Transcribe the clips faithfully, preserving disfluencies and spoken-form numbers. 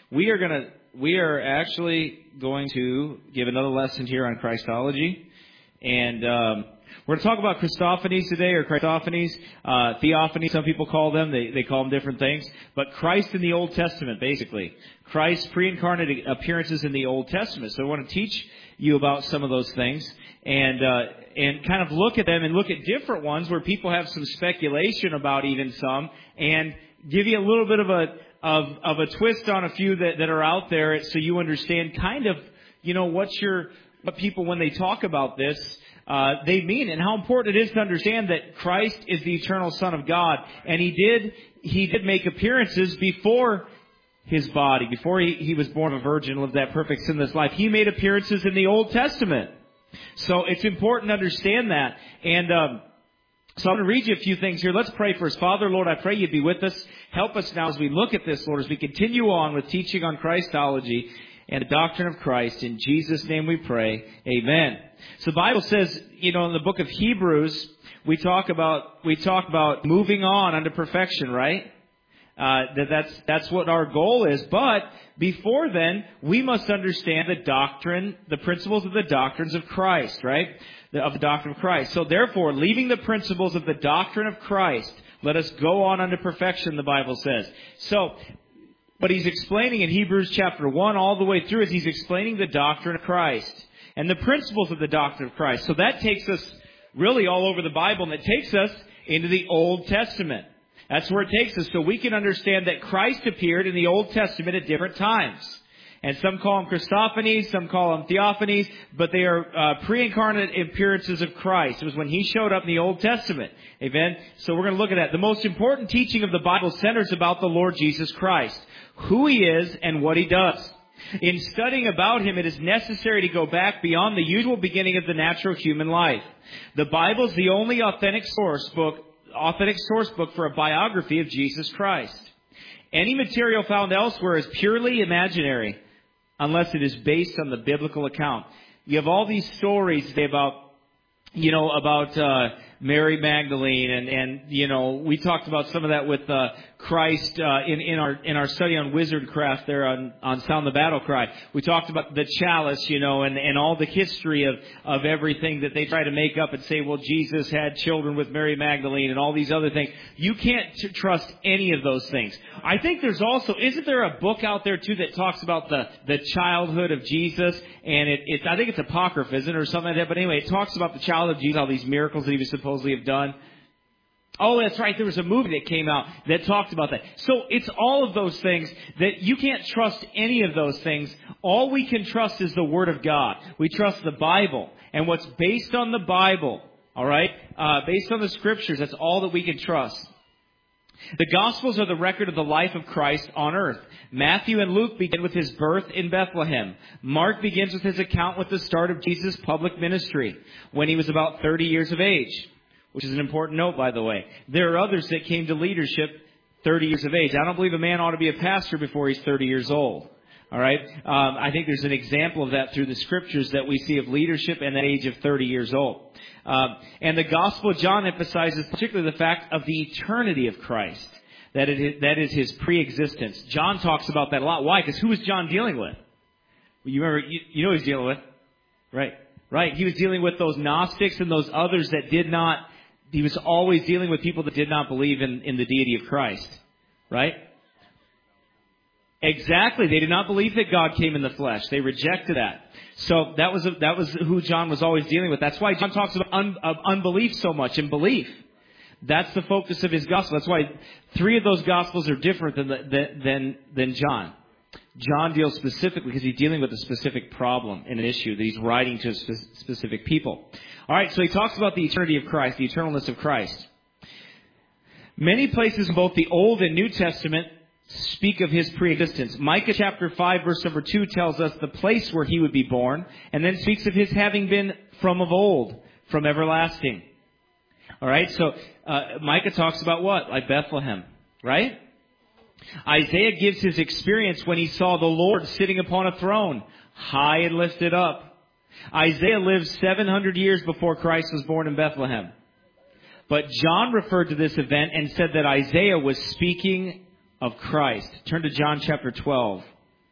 we are going to we are actually going to give another lesson here on Christology, and um, we're going to talk about Christophanies today, or Christophanies, uh, Theophanies. Some people call them. They they call them different things. But Christ in the Old Testament, basically, Christ's pre-incarnate appearances in the Old Testament. So I want to teach you about some of those things, and uh, and kind of look at them and look at different ones where people have some speculation about even some, and give you a little bit of a of of a twist on a few that, that are out there, so you understand kind of, you know, what's your what people, when they talk about this, uh, they mean, and how important it is to understand that Christ is the eternal Son of God, and he did he did make appearances before his body, before he, he was born of a virgin, lived that perfect sinless life. He made appearances in the Old Testament. So it's important to understand that. And um, so I'm going to read you a few things here. Let's pray first. Father, Lord, I pray you'd be with us. Help us now as we look at this, Lord, as we continue on with teaching on Christology and the doctrine of Christ. In Jesus' name we pray. Amen. So the Bible says, you know, in the book of Hebrews, we talk about we talk about moving on unto perfection, right? Uh, that that's that's what our goal is. But before then, we must understand the doctrine, the principles of the doctrines of Christ, right? The, of the doctrine of Christ. So therefore, leaving the principles of the doctrine of Christ, let us go on unto perfection, the Bible says. So what he's explaining in Hebrews chapter one all the way through is he's explaining the doctrine of Christ and the principles of the doctrine of Christ. So that takes us really all over the Bible, and it takes us into the Old Testament. That's where it takes us, so we can understand that Christ appeared in the Old Testament at different times. And some call them Christophanies, some call them Theophanies, but they are uh, pre-incarnate appearances of Christ. It was when he showed up in the Old Testament. Amen? So we're going to look at that. The most important teaching of the Bible centers about the Lord Jesus Christ, who he is and what he does. In studying about him, it is necessary to go back beyond the usual beginning of the natural human life. The Bible is the only authentic source book authentic source book for a biography of Jesus Christ. Any material found elsewhere is purely imaginary unless it is based on the biblical account. You have all these stories today about, you know, about uh, Mary Magdalene, and, and you know, we talked about some of that with uh, Christ uh, in, in our in our study on wizardcraft there on, on Sound the Battle Cry. We talked about the chalice, you know, and, and all the history of, of everything that they try to make up and say, well, Jesus had children with Mary Magdalene and all these other things. You can't t- trust any of those things. I think there's also, isn't there a book out there too that talks about the, the childhood of Jesus? And it, it's, I think it's Apocrypha, isn't it, or something like that? But anyway, it talks about the childhood of Jesus, all these miracles that he was supposedly have done. Oh, that's right. There was a movie that came out that talked about that. So it's all of those things that you can't trust any of those things. All we can trust is the Word of God. We trust the Bible. And what's based on the Bible, all right, uh, based on the Scriptures, that's all that we can trust. The Gospels are the record of the life of Christ on earth. Matthew and Luke begin with his birth in Bethlehem. Mark begins with his account with the start of Jesus' public ministry when he was about thirty years of age, which is an important note, by the way. There are others that came to leadership thirty years of age. I don't believe a man ought to be a pastor before he's thirty years old. All right? Um, I think there's an example of that through the Scriptures that we see of leadership and that age of thirty years old. Um, and the Gospel of John emphasizes particularly the fact of the eternity of Christ. That, it is, that is his pre-existence. John talks about that a lot. Why? Because who was John dealing with? You remember, you, you know who he's dealing with. Right? Right. He was dealing with those Gnostics and those others that did not, he was always dealing with people that did not believe in, in the deity of Christ. Right? Exactly. They did not believe that God came in the flesh. They rejected that. So that was that was who John was always dealing with. That's why John talks about un, of unbelief so much, and belief. That's the focus of his gospel. That's why three of those gospels are different than the, than than John. John deals specifically because he's dealing with a specific problem and an issue that he's writing to specific people. All right, so he talks about the eternity of Christ, the eternalness of Christ. Many places in both the Old and New Testament speak of his preexistence. Micah chapter five verse number two tells us the place where he would be born, and then speaks of his having been from of old, from everlasting. All right, so uh, Micah talks about what? Like Bethlehem, right? Isaiah gives his experience when he saw the Lord sitting upon a throne, high and lifted up. Isaiah lived seven hundred years before Christ was born in Bethlehem. But John referred to this event and said that Isaiah was speaking of Christ. Turn to John chapter twelve.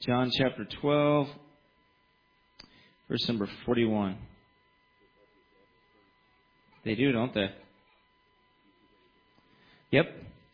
John chapter twelve, verse number forty-one. They do, don't they? Yep.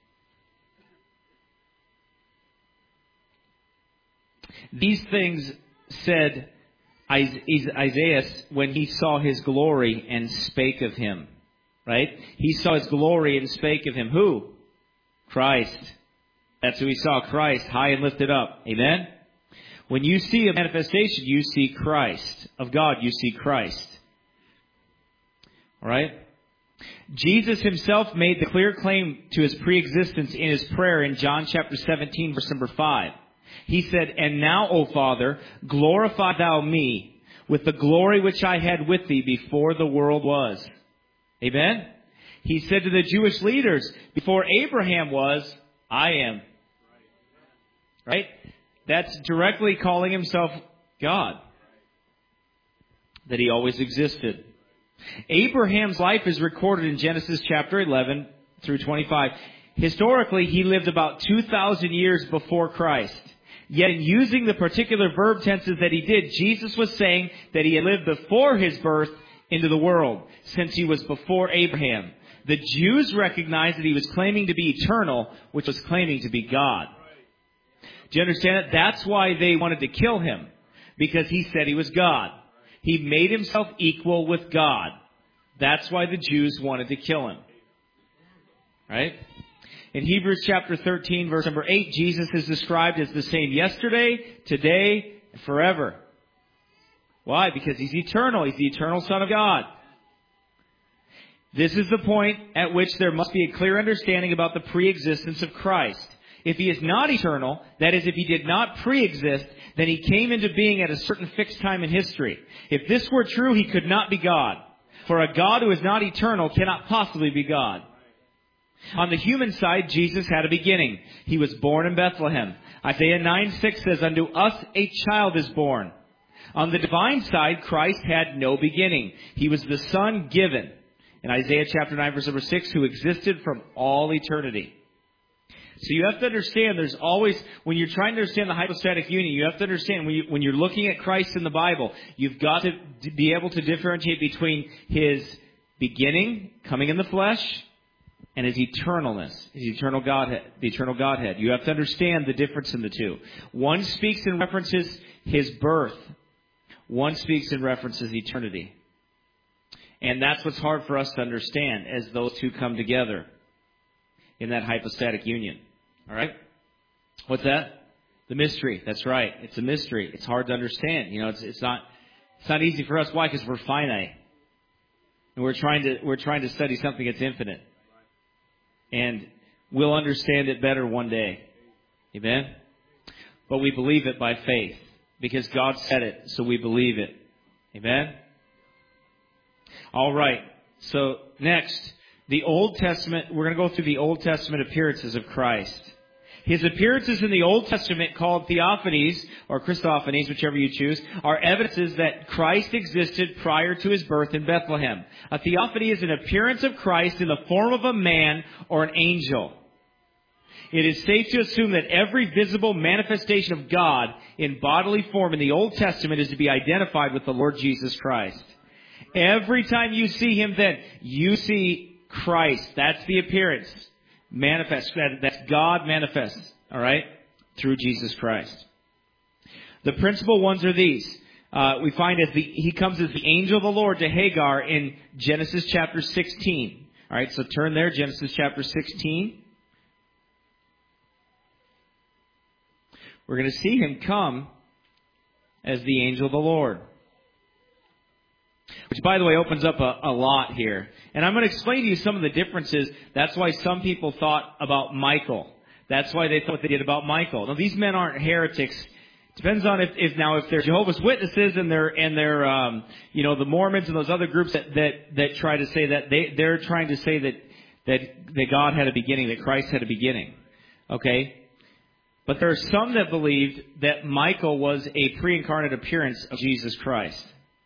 These things said Isaiah when he saw his glory and spake of him. Right? He saw his glory and spake of him. Who? Christ. That's who he saw, Christ, high and lifted up. Amen? When you see a manifestation, you see Christ. Of God, you see Christ. All right? Jesus himself made the clear claim to his preexistence in his prayer in John chapter seventeen, verse number five. He said, "And now, O Father, glorify thou me with the glory which I had with thee before the world was." Amen? He said to the Jewish leaders, before Abraham was, I am. Right? That's directly calling himself God. That he always existed. Abraham's life is recorded in Genesis chapter eleven through twenty-five. Historically, he lived about two thousand years before Christ. Yet in using the particular verb tenses that he did, Jesus was saying that he had lived before his birth into the world, since he was before Abraham. The Jews recognized that he was claiming to be eternal, which was claiming to be God. Do you understand it? That's why they wanted to kill him, because he said he was God. He made himself equal with God. That's why the Jews wanted to kill him. Right? In Hebrews chapter thirteen, verse number eight, Jesus is described as the same yesterday, today, and forever. Why? Because he's eternal. He's the eternal Son of God. This is the point at which there must be a clear understanding about the pre-existence of Christ. If he is not eternal, that is, if he did not pre-exist, then he came into being at a certain fixed time in history. If this were true, he could not be God. For a God who is not eternal cannot possibly be God. On the human side, Jesus had a beginning. He was born in Bethlehem. Isaiah nine six says, "Unto us a child is born." On the divine side, Christ had no beginning. He was the Son given. In Isaiah chapter nine, verse number six, who existed from all eternity. So you have to understand, there's always, when you're trying to understand the hypostatic union, you have to understand, when, you, when you're looking at Christ in the Bible, you've got to be able to differentiate between his beginning, coming in the flesh, and his eternalness, his eternal Godhead, the eternal Godhead. You have to understand the difference in the two. One speaks and references his birth. One speaks and references eternity. And that's what's hard for us to understand as those two come together in that hypostatic union. All right? What's that? The mystery. That's right. It's a mystery. It's hard to understand. You know, it's it's not it's not easy for us. Why? Because we're finite. And we're trying to we're trying to study something that's infinite. And we'll understand it better one day. Amen? But we believe it by faith. Because God said it, so we believe it. Amen? All right. So next, the Old Testament, we're going to go through the Old Testament appearances of Christ. His appearances in the Old Testament, called theophanies, or Christophanies, whichever you choose, are evidences that Christ existed prior to his birth in Bethlehem. A theophany is an appearance of Christ in the form of a man or an angel. It is safe to assume that every visible manifestation of God in bodily form in the Old Testament is to be identified with the Lord Jesus Christ. Every time you see him then, you see Christ. That's the appearance. Manifest. That's God manifests. All right? Through Jesus Christ. The principal ones are these. Uh, we find as the, he comes as the angel of the Lord to Hagar in Genesis chapter sixteen. All right, so turn there, Genesis chapter sixteen. We're going to see him come as the angel of the Lord. Which, by the way, opens up a, a lot here. And I'm going to explain to you some of the differences. That's why some people thought about Michael. That's why they thought what they did about Michael. Now, these men aren't heretics. Depends on if, if now if they're Jehovah's Witnesses and they're and they're um, you know the Mormons and those other groups that, that, that try to say that they they're trying to say that that that God had a beginning, that Christ had a beginning. Okay. But there are some that believed that Michael was a pre-incarnate appearance of Jesus Christ.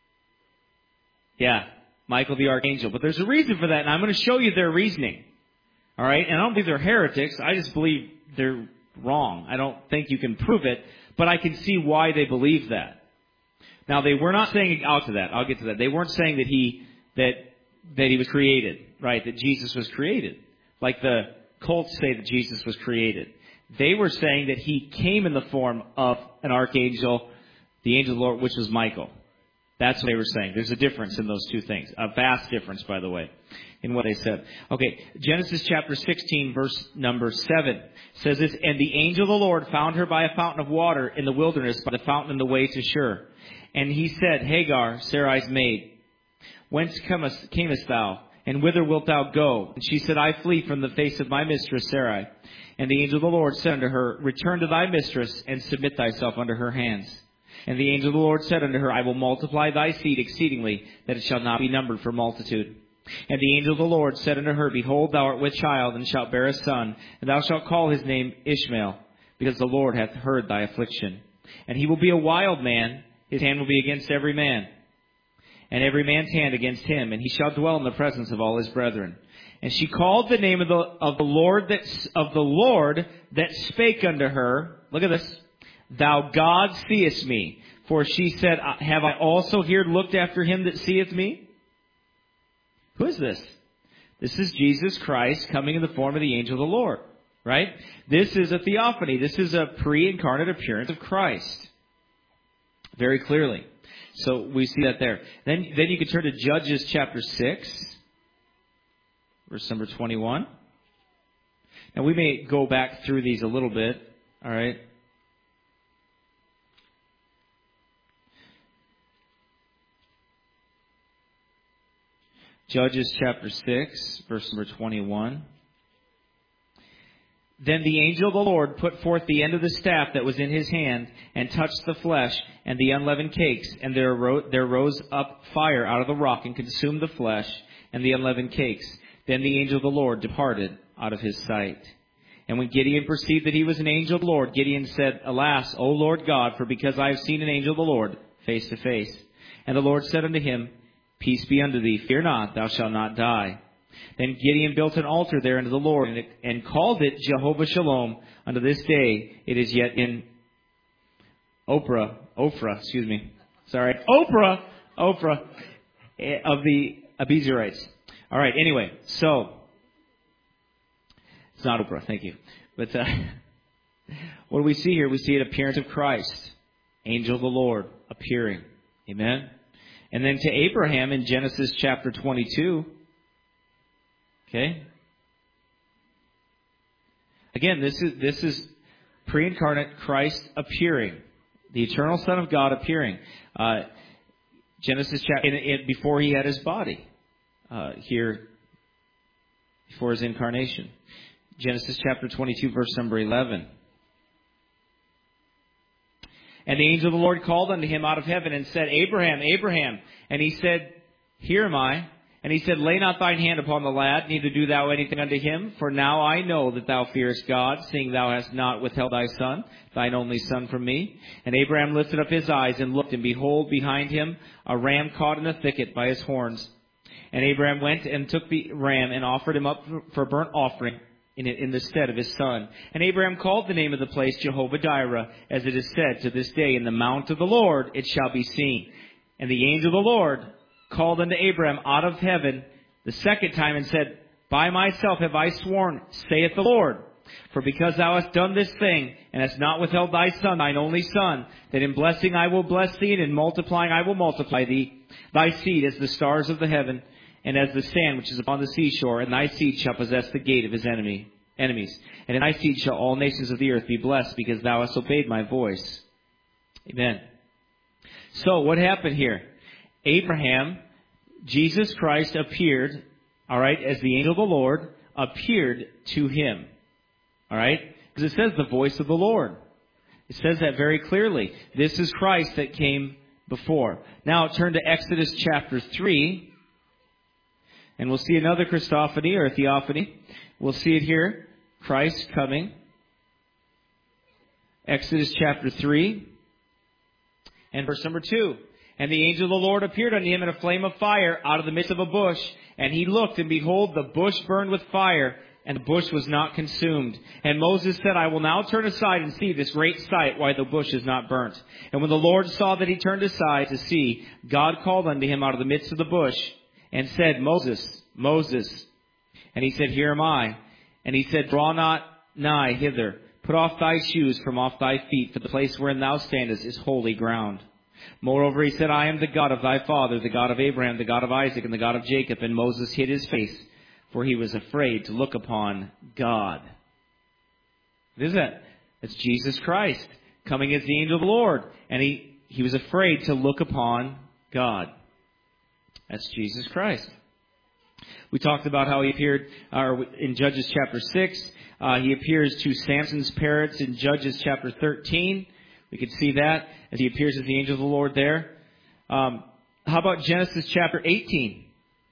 Yeah, Michael the Archangel. But there's a reason for that, and I'm going to show you their reasoning. All right? And I don't believe they're heretics. I just believe they're wrong. I don't think you can prove it, But I can see why they believe that. Now, they were not saying, out to that, I'll get to that. They weren't saying that he, that, that he was created, right? That Jesus was created. Like the cults say that Jesus was created. They were saying that he came in the form of an archangel, the angel of the Lord, which was Michael. That's what they were saying. There's a difference in those two things. A vast difference, by the way, in what they said. Okay, Genesis chapter sixteen, verse number seven says this, and the angel of the Lord found her by a fountain of water in the wilderness, by the fountain in the way to Shur. And he said, Hagar, Sarai's maid, whence comest, camest thou? And whither wilt thou go? And she said, I flee from the face of my mistress Sarai. And the angel of the Lord said unto her, return to thy mistress, and submit thyself under her hands. And the angel of the Lord said unto her, I will multiply thy seed exceedingly, that it shall not be numbered for multitude. And the angel of the Lord said unto her, behold, thou art with child, and shalt bear a son, and thou shalt call his name Ishmael, because the Lord hath heard thy affliction. And he will be a wild man, his hand will be against every man, and every man's hand against him, and he shall dwell in the presence of all his brethren. And she called the name of the of the Lord that of the Lord that spake unto her. Look at this. Thou God seest me. For she said, have I also here looked after him that seeth me? Who is this? This is Jesus Christ coming in the form of the angel of the Lord. Right? This is a theophany. This is a pre-incarnate appearance of Christ. Very clearly. So we see that there. Then, then you can turn to Judges chapter six, verse number twenty-one. Now we may go back through these a little bit. All right. Judges chapter six, verse number twenty-one. Then the angel of the Lord put forth the end of the staff that was in his hand, and touched the flesh and the unleavened cakes, and there arose, there rose up fire out of the rock, and consumed the flesh and the unleavened cakes. Then the angel of the Lord departed out of his sight. And when Gideon perceived that he was an angel of the Lord, Gideon said, Alas, O Lord God, for because I have seen an angel of the Lord face to face. And the Lord said unto him, Peace be unto thee, fear not, thou shalt not die. Then Gideon built an altar there unto the Lord, and, it, and called it Jehovah Shalom. Unto this day it is yet in Ophrah, Ophrah, excuse me, sorry, Ophrah, Ophrah of the Abiezrites. All right, anyway, so, it's not Ophrah, thank you. But uh, what do we see here? We see an appearance of Christ, angel of the Lord, appearing. Amen? And then to Abraham in Genesis chapter twenty-two, okay? Again, this is this is pre-incarnate Christ appearing, the eternal Son of God appearing. Uh, Genesis chapter in, in, before he had his body uh, here, before his incarnation. Genesis chapter twenty-two, verse number eleven. And the angel of the Lord called unto him out of heaven and said, Abraham, Abraham. And he said, Here am I. And he said, Lay not thine hand upon the lad, neither do thou anything unto him. For now I know that thou fearest God, seeing thou hast not withheld thy son, thine only son, from me. And Abraham lifted up his eyes and looked, and behold, behind him a ram caught in a thicket by his horns. And Abraham went and took the ram and offered him up for burnt offering in, in the stead of his son. And Abraham called the name of the place Jehovah-Jireh, as it is said to this day, In the mount of the Lord it shall be seen. And the angel of the Lord called unto Abraham out of heaven the second time and said, By myself have I sworn, saith the Lord, for because thou hast done this thing, and hast not withheld thy son, thine only son, that in blessing I will bless thee, and in multiplying I will multiply thee, thy seed as the stars of the heaven, and as the sand which is upon the seashore, and thy seed shall possess the gate of his enemy, enemies. And in thy seed shall all nations of the earth be blessed, because thou hast obeyed my voice. Amen. So, what happened here? Abraham, Jesus Christ appeared, all right, as the angel of the Lord, appeared to him. All right? Because it says the voice of the Lord. It says that very clearly. This is Christ that came before. Now, turn to Exodus chapter three. And we'll see another Christophany or theophany. We'll see it here. Christ coming. Exodus chapter three. And verse number two. And the angel of the Lord appeared unto him in a flame of fire out of the midst of a bush. And he looked, and behold, the bush burned with fire, and the bush was not consumed. And Moses said, I will now turn aside and see this great sight, why the bush is not burnt. And when the Lord saw that he turned aside to see, God called unto him out of the midst of the bush, and said, Moses, Moses. And he said, Here am I. And he said, Draw not nigh hither. Put off thy shoes from off thy feet, for the place wherein thou standest is holy ground. Moreover, he said, I am the God of thy father, the God of Abraham, the God of Isaac, and the God of Jacob. And Moses hid his face, for he was afraid to look upon God. What is that? It's Jesus Christ coming as the angel of the Lord. And he, he was afraid to look upon God. That's Jesus Christ. We talked about how he appeared uh, in Judges chapter six. Uh, he appears to Samson's parents in Judges chapter thirteen. We could see that as he appears as the angel of the Lord there. Um, how about Genesis chapter eighteen?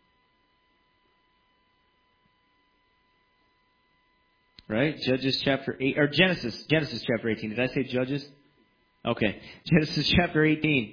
Right? Judges chapter eight, or Genesis, Genesis chapter eighteen. Did I say Judges? Okay. Genesis chapter eighteen.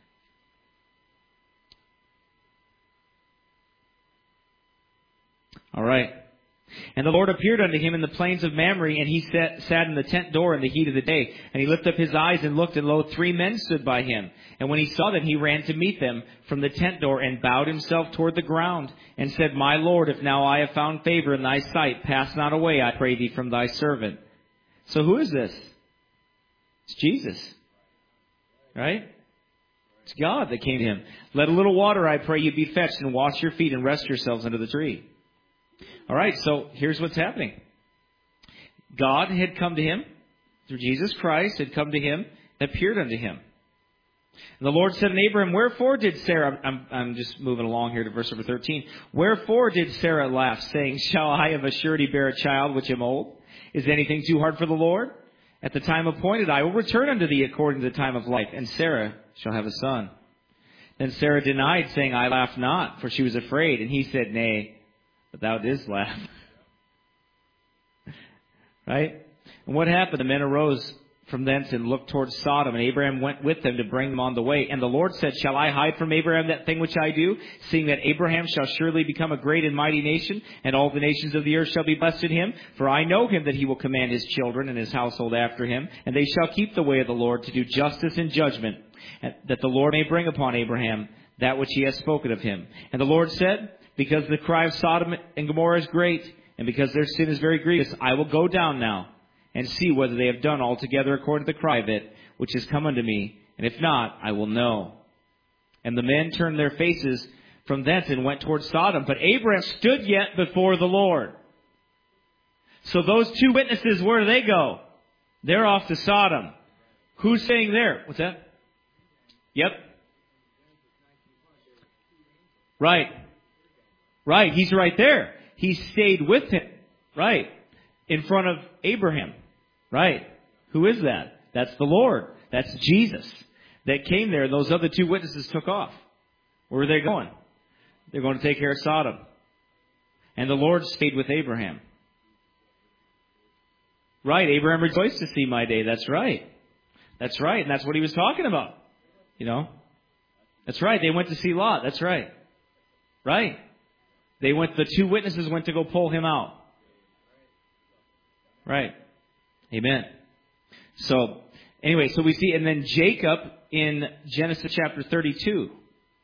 All right. And the Lord appeared unto him in the plains of Mamre, and he sat, sat in the tent door in the heat of the day. And he lifted up his eyes and looked, and lo, three men stood by him. And when he saw them, he ran to meet them from the tent door, and bowed himself toward the ground, and said, My Lord, if now I have found favor in thy sight, pass not away, I pray thee, from thy servant. So who is this? It's Jesus. Right? It's God that came to him. Let a little water, I pray you, be fetched, and wash your feet, and rest yourselves under the tree. All right, so here's what's happening. God had come to him through Jesus Christ, had come to him, appeared unto him. And the Lord said unto Abraham, Wherefore did Sarah, I'm, I'm just moving along here to verse number thirteen. Wherefore did Sarah laugh, saying, Shall I of a surety bear a child which am old? Is anything too hard for the Lord? At the time appointed I will return unto thee according to the time of life, and Sarah shall have a son. Then Sarah denied, saying, I laugh not, for she was afraid. And he said, Nay, but thou didst laugh. Right? And what happened? The men arose from thence and looked towards Sodom, and Abraham went with them to bring them on the way. And the Lord said, Shall I hide from Abraham that thing which I do, seeing that Abraham shall surely become a great and mighty nation, and all the nations of the earth shall be blessed in him? For I know him that he will command his children and his household after him, and they shall keep the way of the Lord to do justice and judgment, that the Lord may bring upon Abraham that which he has spoken of him. And the Lord said, Because the cry of Sodom and Gomorrah is great, and because their sin is very grievous, I will go down now, and see whether they have done altogether according to the cry of it, which has come unto me. And if not, I will know. And the men turned their faces from thence and went toward Sodom. But Abraham stood yet before the Lord. So those two witnesses, where do they go? They're off to Sodom. Who's staying there? What's that? Yep. Right. Right. He's right there. He stayed with him. Right. In front of Abraham. Right. Who is that? That's the Lord. That's Jesus that came there. Those other two witnesses took off. Where are they going? They're going to take care of Sodom. And the Lord stayed with Abraham. Right. Abraham rejoiced to see my day. That's right. That's right. And that's what he was talking about. You know. That's right. They went to see Lot. That's right. Right. They went, the two witnesses went to go pull him out. Right. Amen. So, anyway, so we see, and then Jacob in Genesis chapter thirty-two.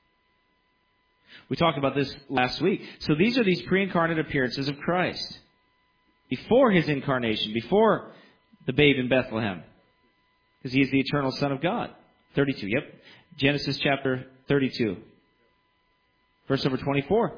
We talked about this last week. So these are these pre-incarnate appearances of Christ. Before his incarnation, before the babe in Bethlehem. Because he is the eternal Son of God. thirty-two, yep. Genesis chapter thirty-two. Verse number twenty-four.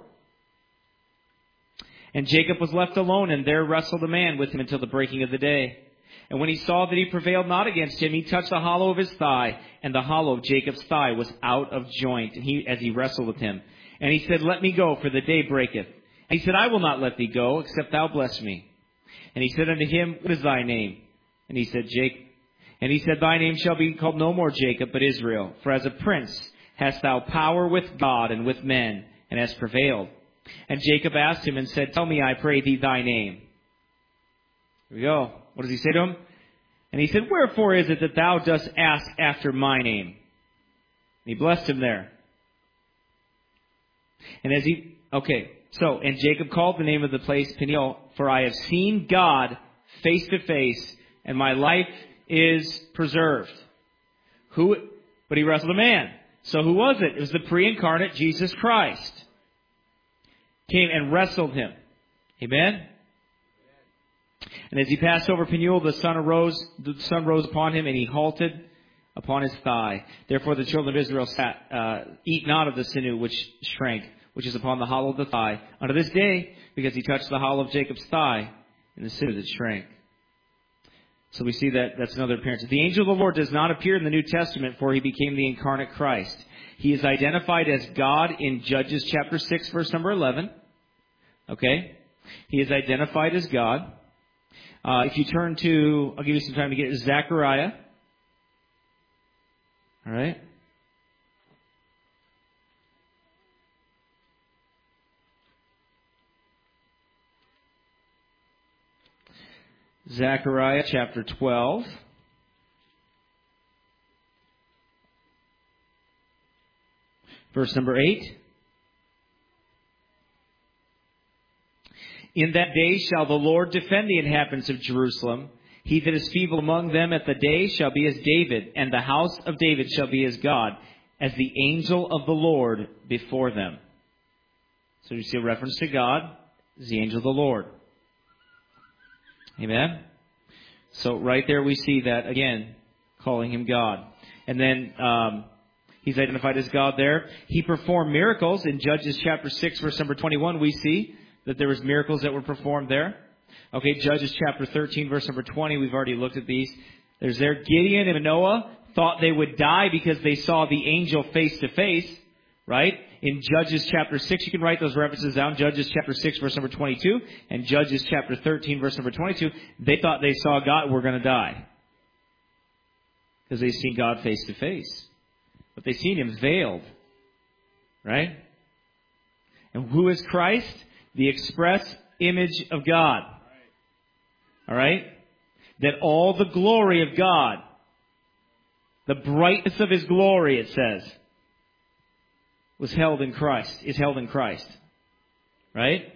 And Jacob was left alone, and there wrestled a man with him until the breaking of the day. And when he saw that he prevailed not against him, he touched the hollow of his thigh, and the hollow of Jacob's thigh was out of joint, and he, as he wrestled with him. And he said, Let me go, for the day breaketh. And he said, I will not let thee go, except thou bless me. And he said unto him, What is thy name? And he said, Jacob. And he said, Thy name shall be called no more Jacob, but Israel. For as a prince hast thou power with God and with men, and hast prevailed. And Jacob asked him and said, Tell me, I pray thee, thy name. Here we go. What does he say to him? And he said, Wherefore is it that thou dost ask after my name? And he blessed him there. And as he, okay, So, and Jacob called the name of the place Peniel, for I have seen God face to face, and my life is preserved. Who, but he wrestled a man. So who was it? It was the pre-incarnate Jesus Christ. Came and wrestled him. Amen? And as he passed over Peniel, the sun arose, the sun rose upon him, and he halted upon his thigh. Therefore the children of Israel sat, uh, eat not of the sinew which shrank, which is upon the hollow of the thigh, unto this day, because he touched the hollow of Jacob's thigh, and the sinew that shrank. So we see that that's another appearance. The angel of the Lord does not appear in the New Testament, for he became the incarnate Christ. He is identified as God in Judges chapter six, verse number eleven. Okay? He is identified as God. Uh, if you turn to, I'll give you some time to get to Zechariah. All right? Zechariah chapter twelve. Verse number eight. In that day shall the Lord defend the inhabitants of Jerusalem. He that is feeble among them at the day shall be as David, and the house of David shall be as God, as the angel of the Lord before them. So you see a reference to God as the angel of the Lord. Amen? So right there we see that, again, calling him God. And then um, he's identified as God there. He performed miracles. In Judges chapter six, verse number twenty-one, we see that there was miracles that were performed there. Okay, Judges chapter thirteen, verse number twenty, we've already looked at these. There's there, Gideon and Manoah thought they would die because they saw the angel face to face, right? In Judges chapter six, you can write those references down. Judges chapter six, verse number twenty-two, and Judges chapter thirteen, verse number twenty-two. They thought they saw God and were going to die because they seen God face to face. But they seen him veiled, right? And who is Christ? The express image of God. All right? That all the glory of God, the brightness of his glory, it says, was held in Christ, is held in Christ. Right?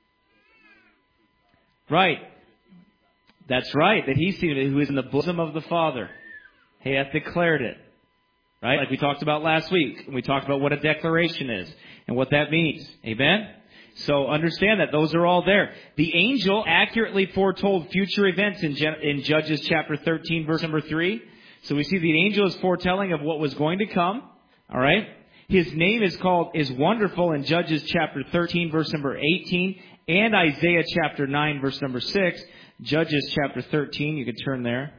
Right. That's right. That he's seen it, who is in the bosom of the Father. He hath declared it. Right? Like we talked about last week. We talked about what a declaration is and what that means. Amen? So understand that those are all there. The angel accurately foretold future events in, in Judges chapter thirteen, verse number three. So we see the angel is foretelling of what was going to come. All right. His name is called, is wonderful in Judges chapter thirteen, verse number eighteen, and Isaiah chapter nine, verse number six. Judges chapter thirteen, you can turn there.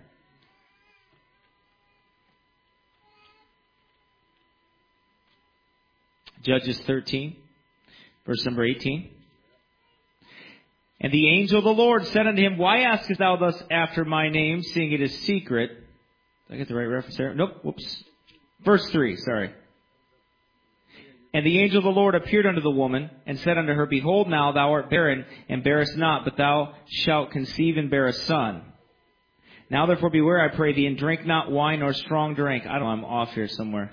Judges thirteen. Verse number eighteen. And the angel of the Lord said unto him, Why askest thou thus after my name, seeing it is secret? Did I get the right reference there? Nope. Whoops. Verse three, sorry. And the angel of the Lord appeared unto the woman, and said unto her, Behold, now thou art barren, and bearest not, but thou shalt conceive and bear a son. Now therefore beware, I pray thee, and drink not wine nor strong drink. I don't know, I'm off here somewhere.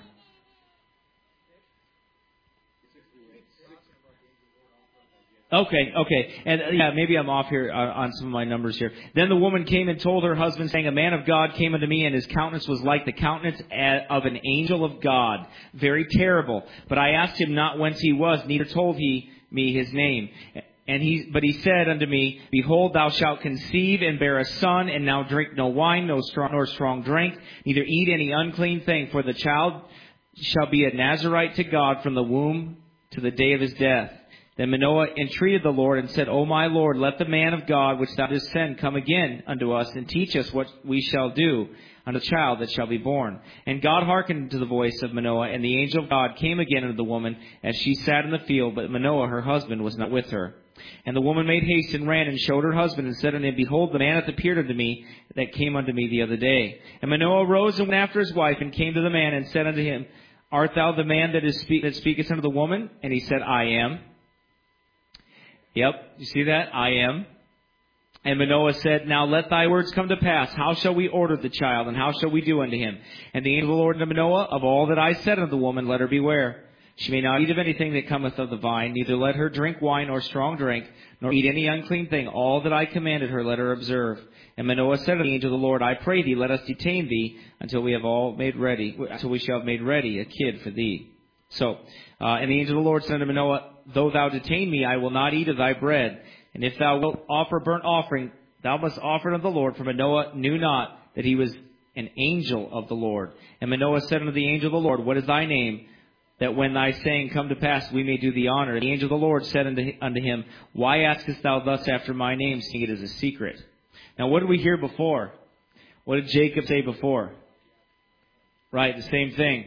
Okay, okay. And uh, yeah, maybe I'm off here uh, on some of my numbers here. Then the woman came and told her husband, saying, A man of God came unto me, and his countenance was like the countenance of an angel of God, very terrible. But I asked him not whence he was, neither told he me his name. And he, but he said unto me, Behold, thou shalt conceive and bear a son, and now drink no wine, no strong, nor strong drink, neither eat any unclean thing, for the child shall be a Nazarite to God from the womb to the day of his death. Then Manoah entreated the Lord and said, O my Lord, let the man of God which thou didst send come again unto us, and teach us what we shall do unto the child that shall be born. And God hearkened to the voice of Manoah, and the angel of God came again unto the woman as she sat in the field, but Manoah her husband was not with her. And the woman made haste and ran and showed her husband and said unto him, Behold, the man hath appeared unto me that came unto me the other day. And Manoah arose and went after his wife, and came to the man and said unto him, Art thou the man that is speak- that speaketh unto the woman? And he said, I am. Yep, you see that? I am. And Manoah said, Now let thy words come to pass. How shall we order the child, and how shall we do unto him? And the angel of the Lord unto Manoah, Of all that I said unto the woman, let her beware. She may not eat of anything that cometh of the vine, neither let her drink wine or strong drink, nor eat any unclean thing. All that I commanded her, let her observe. And Manoah said to the angel of the Lord, I pray thee, let us detain thee until we have all made ready, until we shall have made ready a kid for thee. So, uh, and the angel of the Lord said unto Manoah, though thou detain me, I will not eat of thy bread. And if thou wilt offer burnt offering, thou must offer it unto the Lord. For Manoah knew not that he was an angel of the Lord. And Manoah said unto the angel of the Lord, what is thy name? That when thy saying come to pass, we may do thee honor. And the angel of the Lord said unto, unto him, why askest thou thus after my name, seeing it is a secret? Now, what did we hear before? What did Jacob say before? Right, the same thing.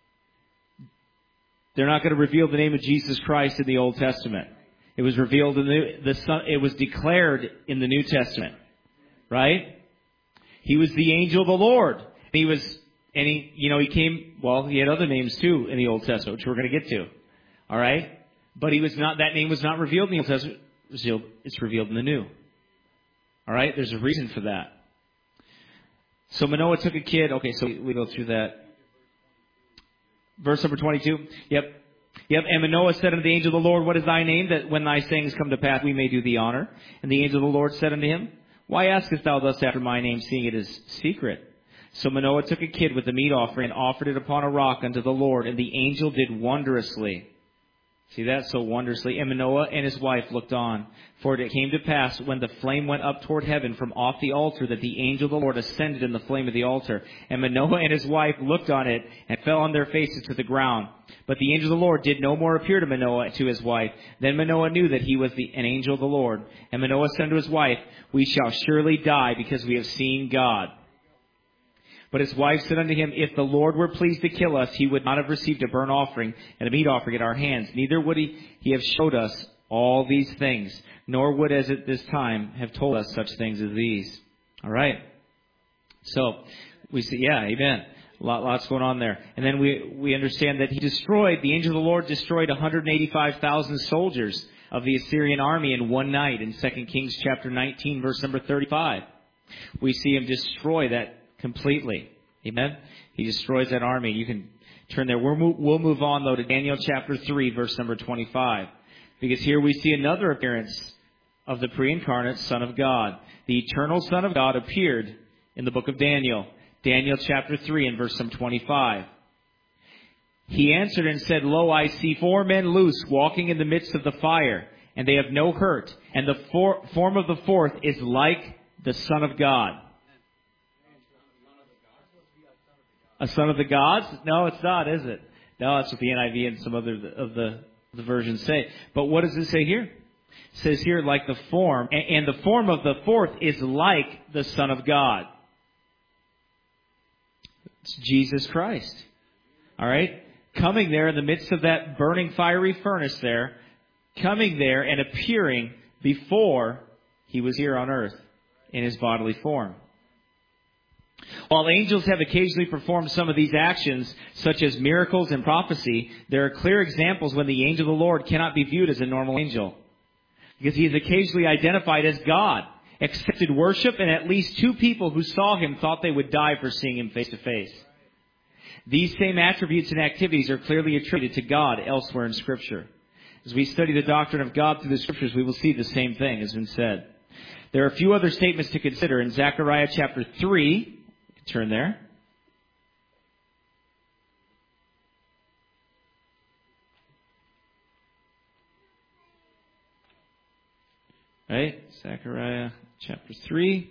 They're not going to reveal the name of Jesus Christ in the Old Testament. It was revealed in the, the Son, it was declared in the New Testament. Right? He was the angel of the Lord. He was, and he, you know, he came, well, he had other names too in the Old Testament, which we're going to get to. All right? But he was not, that name was not revealed in the Old Testament. It's revealed in the New. All right? There's a reason for that. So Manoah took a kid. Okay, so we go through that. Verse number twenty-two. Yep. Yep. And Manoah said unto the angel of the Lord, what is thy name, that when thy sayings come to pass, we may do thee honor? And the angel of the Lord said unto him, why askest thou thus after my name, seeing it is secret? So Manoah took a kid with the meat offering and offered it upon a rock unto the Lord. And the angel did wondrously. See that? So wondrously. And Manoah and his wife looked on. For it came to pass, when the flame went up toward heaven from off the altar, that the angel of the Lord ascended in the flame of the altar. And Manoah and his wife looked on it, and fell on their faces to the ground. But the angel of the Lord did no more appear to Manoah, to his wife. Then Manoah knew that he was the, an angel of the Lord. And Manoah said to his wife, we shall surely die, because we have seen God. But his wife said unto him, if the Lord were pleased to kill us, he would not have received a burnt offering and a meat offering at our hands. Neither would he, he have showed us all these things, nor would as at this time have told us such things as these. All right. So we see, yeah, amen. Lot, lots going on there. And then we, we understand that he destroyed, the angel of the Lord destroyed one hundred eighty-five thousand soldiers of the Assyrian army in one night in Second Kings chapter nineteen, verse number thirty-five. We see him destroy that completely. Amen? He destroys that army. You can turn there. We'll move, we'll move on, though, to Daniel chapter three, verse number twenty-five. Because here we see another appearance of the pre-incarnate Son of God. The eternal Son of God appeared in the book of Daniel. Daniel chapter three and verse number twenty-five. He answered and said, lo, I see four men loose, walking in the midst of the fire, and they have no hurt. And the for- form of the fourth is like the Son of God. A son of the gods? No, it's not, is it? No, that's what the N I V and some other of the, the versions say. But what does it say here? It says here, like the form, and, and the form of the fourth is like the Son of God. It's Jesus Christ. All right? Coming there in the midst of that burning fiery furnace there, coming there and appearing before he was here on earth in his bodily form. While angels have occasionally performed some of these actions, such as miracles and prophecy, there are clear examples when the angel of the Lord cannot be viewed as a normal angel. Because he is occasionally identified as God, accepted worship, and at least two people who saw him thought they would die for seeing him face to face. These same attributes and activities are clearly attributed to God elsewhere in Scripture. As we study the doctrine of God through the Scriptures, we will see the same thing has been said. There are a few other statements to consider. In Zechariah chapter three, turn there. Right? Zechariah chapter three,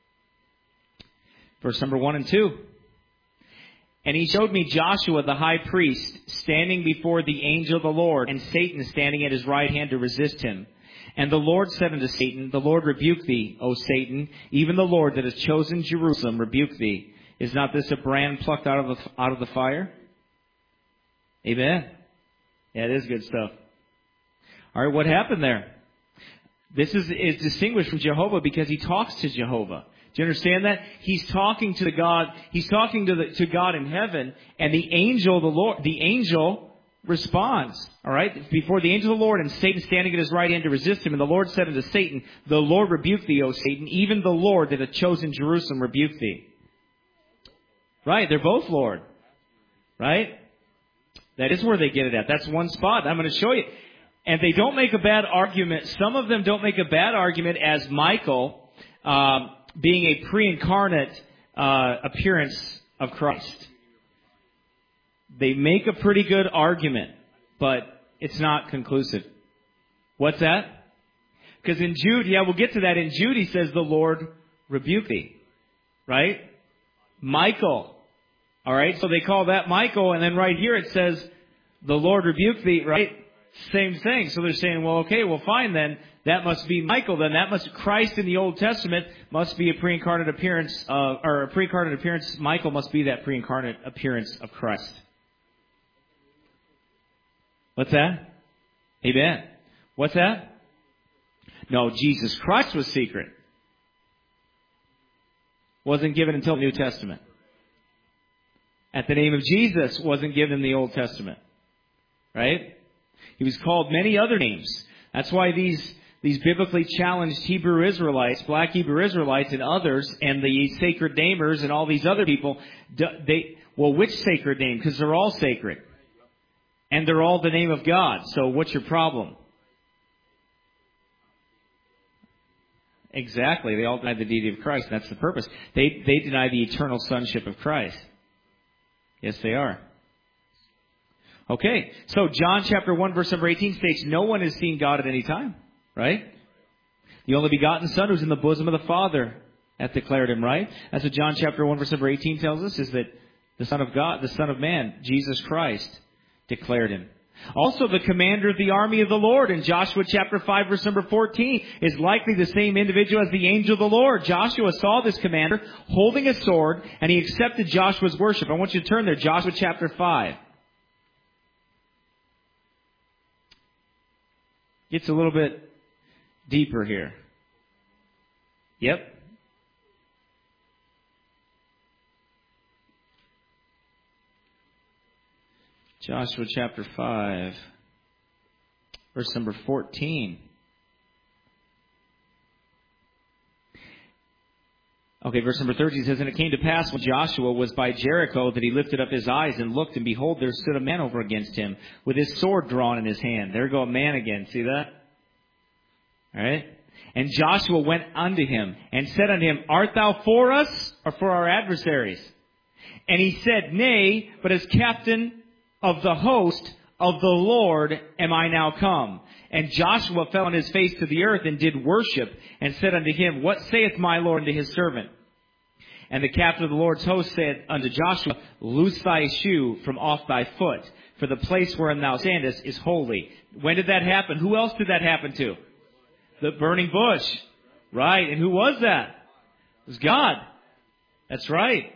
verse number one and two. And he showed me Joshua the high priest standing before the angel of the Lord, and Satan standing at his right hand to resist him. And the Lord said unto Satan, the Lord rebuke thee, O Satan, even the Lord that has chosen Jerusalem rebuke thee. Is not this a brand plucked out of the, out of the fire? Amen. Yeah, it is good stuff. All right, what happened there? This is, is distinguished from Jehovah because he talks to Jehovah. Do you understand that? He's talking to the God, he's talking to the, to God in heaven, and the angel, the Lord, the angel responds. All right? Before the angel of the Lord, and Satan standing at his right hand to resist him. And the Lord said unto Satan, the Lord rebuke thee, O Satan, even the Lord that hath chosen Jerusalem rebuke thee. Right? They're both Lord. Right? That is where they get it at. That's one spot. I'm going to show you. And they don't make a bad argument. Some of them don't make a bad argument as Michael um, being a pre-incarnate uh, appearance of Christ. They make a pretty good argument, but it's not conclusive. What's that? Because in Jude, yeah, we'll get to that. In Jude, he says, the Lord rebuke thee. Right? Michael. All right, so they call that Michael, and then right here it says, the Lord rebuke thee, right? Same thing. So they're saying, well, okay, well, fine then. That must be Michael. Then that must, Christ in the Old Testament must be a pre-incarnate appearance, uh, or a pre-incarnate appearance. Michael must be that pre-incarnate appearance of Christ. What's that? Amen. What's that? No, Jesus Christ was secret. Wasn't given until the New Testament. At the name of Jesus wasn't given in the Old Testament. Right? He was called many other names. That's why these these biblically challenged Hebrew Israelites, black Hebrew Israelites and others, and the sacred namers and all these other people, they, well, which sacred name? Because they're all sacred. And they're all the name of God. So what's your problem? Exactly. They all deny the deity of Christ. That's the purpose. They they deny the eternal sonship of Christ. Yes, they are. Okay. So John chapter one verse number eighteen states, no one has seen God at any time. Right? The only begotten Son who's in the bosom of the Father hath declared him, right? That's what John chapter one verse number eighteen tells us, is that the Son of God, the Son of Man, Jesus Christ, declared him. Also, the commander of the army of the Lord in Joshua chapter five verse number fourteen is likely the same individual as the angel of the Lord. Joshua saw this commander holding a sword, and he accepted Joshua's worship. I want you to turn there, Joshua chapter five. Gets a little bit deeper here. Yep. Joshua chapter five, verse number fourteen. Okay, verse number thirteen says, and it came to pass when Joshua was by Jericho that he lifted up his eyes and looked, and behold, there stood a man over against him with his sword drawn in his hand. There go a man again. See that? All right. And Joshua went unto him and said unto him, art thou for us or for our adversaries? And he said, nay, but as captain of the host of the Lord am I now come. And Joshua fell on his face to the earth and did worship, and said unto him, what saith my Lord unto his servant? And the captain of the Lord's host said unto Joshua, loose thy shoe from off thy foot, for the place wherein thou standest is holy. When did that happen? Who else did that happen to? The burning bush. Right. And who was that? It was God. That's right.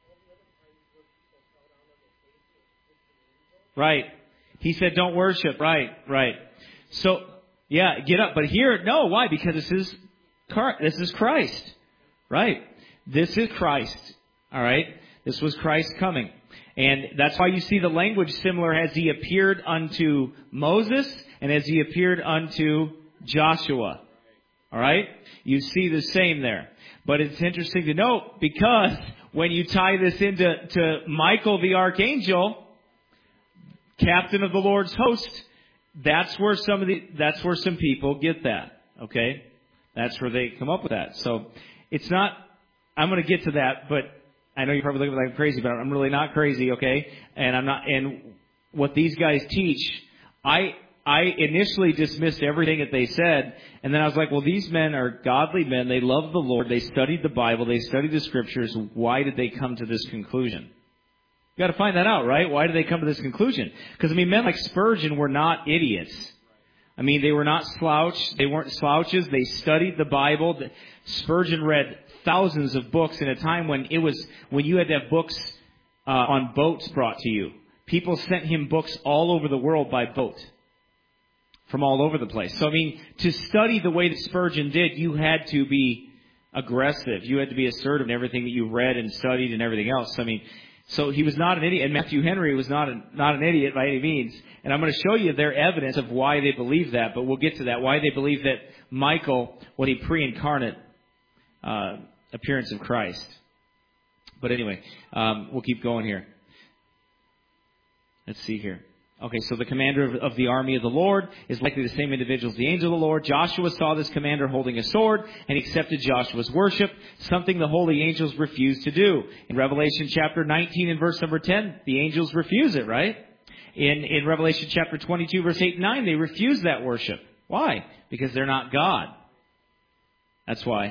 Right. He said, don't worship. Right, right. So, yeah, get up. But here, no, why? Because this is, this is Christ. Right. This is Christ. All right. This was Christ coming. And that's why you see the language similar as he appeared unto Moses and as he appeared unto Joshua. All right. You see the same there. But it's interesting to note, because when you tie this into to Michael the archangel, captain of the Lord's host, that's where some of the, that's where some people get that. Okay? That's where they come up with that. So, it's not, I'm going to get to that, but I know you're probably looking like I'm crazy, but I'm really not crazy, okay? And I'm not, and what these guys teach, I, I initially dismissed everything that they said, and then I was like, well, these men are godly men, they love the Lord, they studied the Bible, they studied the Scriptures, why did they come to this conclusion? You got to find that out, right? Why did they come to this conclusion? Because, I mean, men like Spurgeon were not idiots. I mean, they were not slouch. They weren't slouches. They studied the Bible. Spurgeon read thousands of books in a time when it was, when you had to have books uh, on boats brought to you. People sent him books all over the world by boat. From all over the place. So, I mean, to study the way that Spurgeon did, you had to be aggressive. You had to be assertive in everything that you read and studied and everything else. I mean, so he was not an idiot, and Matthew Henry was not a, not an idiot by any means. And I'm going to show you their evidence of why they believe that, but we'll get to that. Why they believe that Michael was a pre-incarnate uh, appearance of Christ. But anyway, um, we'll keep going here. Let's see here. Okay, so the commander of, of the army of the Lord is likely the same individual as the angel of the Lord. Joshua saw this commander holding a sword, and he accepted Joshua's worship, something the holy angels refused to do. In Revelation chapter nineteen and verse number ten, the angels refuse it, right? In, in Revelation chapter twenty-two, verse eight and nine, they refuse that worship. Why? Because they're not God. That's why.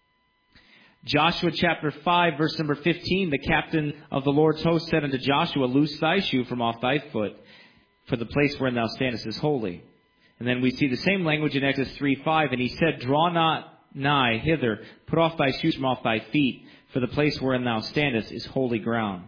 Joshua chapter five, verse number fifteen, the captain of the Lord's host said unto Joshua, Loose thy shoe from off thy foot, for the place wherein thou standest is holy. And then we see the same language in Exodus three five, and he said, Draw not nigh hither, put off thy shoes from off thy feet, for the place wherein thou standest is holy ground.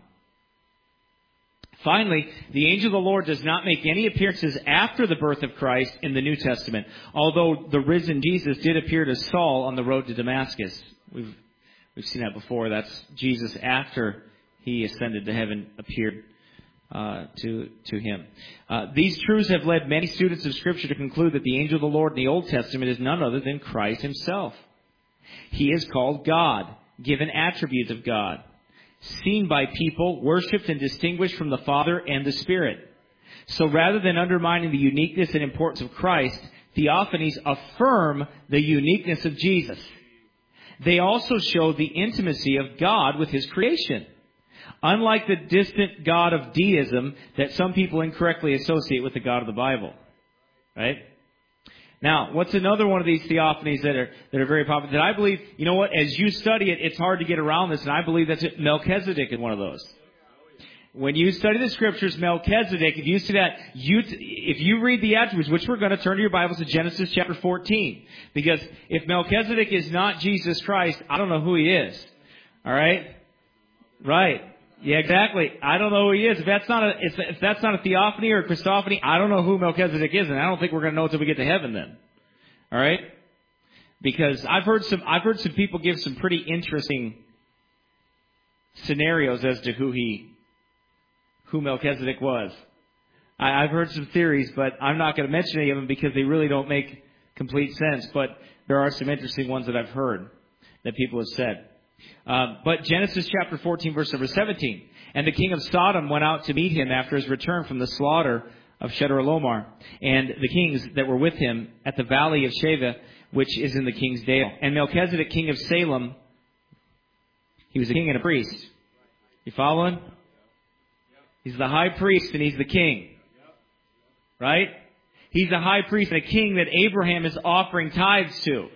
Finally, the angel of the Lord does not make any appearances after the birth of Christ in the New Testament, although the risen Jesus did appear to Saul on the road to Damascus. We've We've seen that before. That's Jesus after he ascended to heaven appeared uh, to to him. Uh, these truths have led many students of Scripture to conclude that the angel of the Lord in the Old Testament is none other than Christ himself. He is called God, given attributes of God, seen by people, worshipped and distinguished from the Father and the Spirit. So rather than undermining the uniqueness and importance of Christ, theophanies affirm the uniqueness of Jesus. They also show the intimacy of God with His creation. Unlike the distant God of deism that some people incorrectly associate with the God of the Bible. Right? Now, what's another one of these theophanies that are that are very popular? That I believe, you know what, as you study it, it's hard to get around this, and I believe that's it. Melchizedek is one of those. When you study the Scriptures, Melchizedek, if you see that, you, if you read the attributes, which we're going to turn to your Bibles to Genesis chapter fourteen. Because if Melchizedek is not Jesus Christ, I don't know who he is. Alright? Right. Yeah, exactly. I don't know who he is. If that's not a, if, if that's not a theophany or a Christophany, I don't know who Melchizedek is, and I don't think we're going to know until we get to heaven then. Alright? Because I've heard some, I've heard some people give some pretty interesting scenarios as to who he who Melchizedek was. I, I've heard some theories, but I'm not going to mention any of them because they really don't make complete sense. But there are some interesting ones that I've heard that people have said. Uh, but Genesis chapter fourteen, verse number seventeen. And the king of Sodom went out to meet him after his return from the slaughter of Chedorlaomer, and the kings that were with him at the valley of Sheva, which is in the king's dale. And Melchizedek, king of Salem, he was a king and a priest. You following? He's the high priest and he's the king. Right? He's a high priest and a king that Abraham is offering tithes to.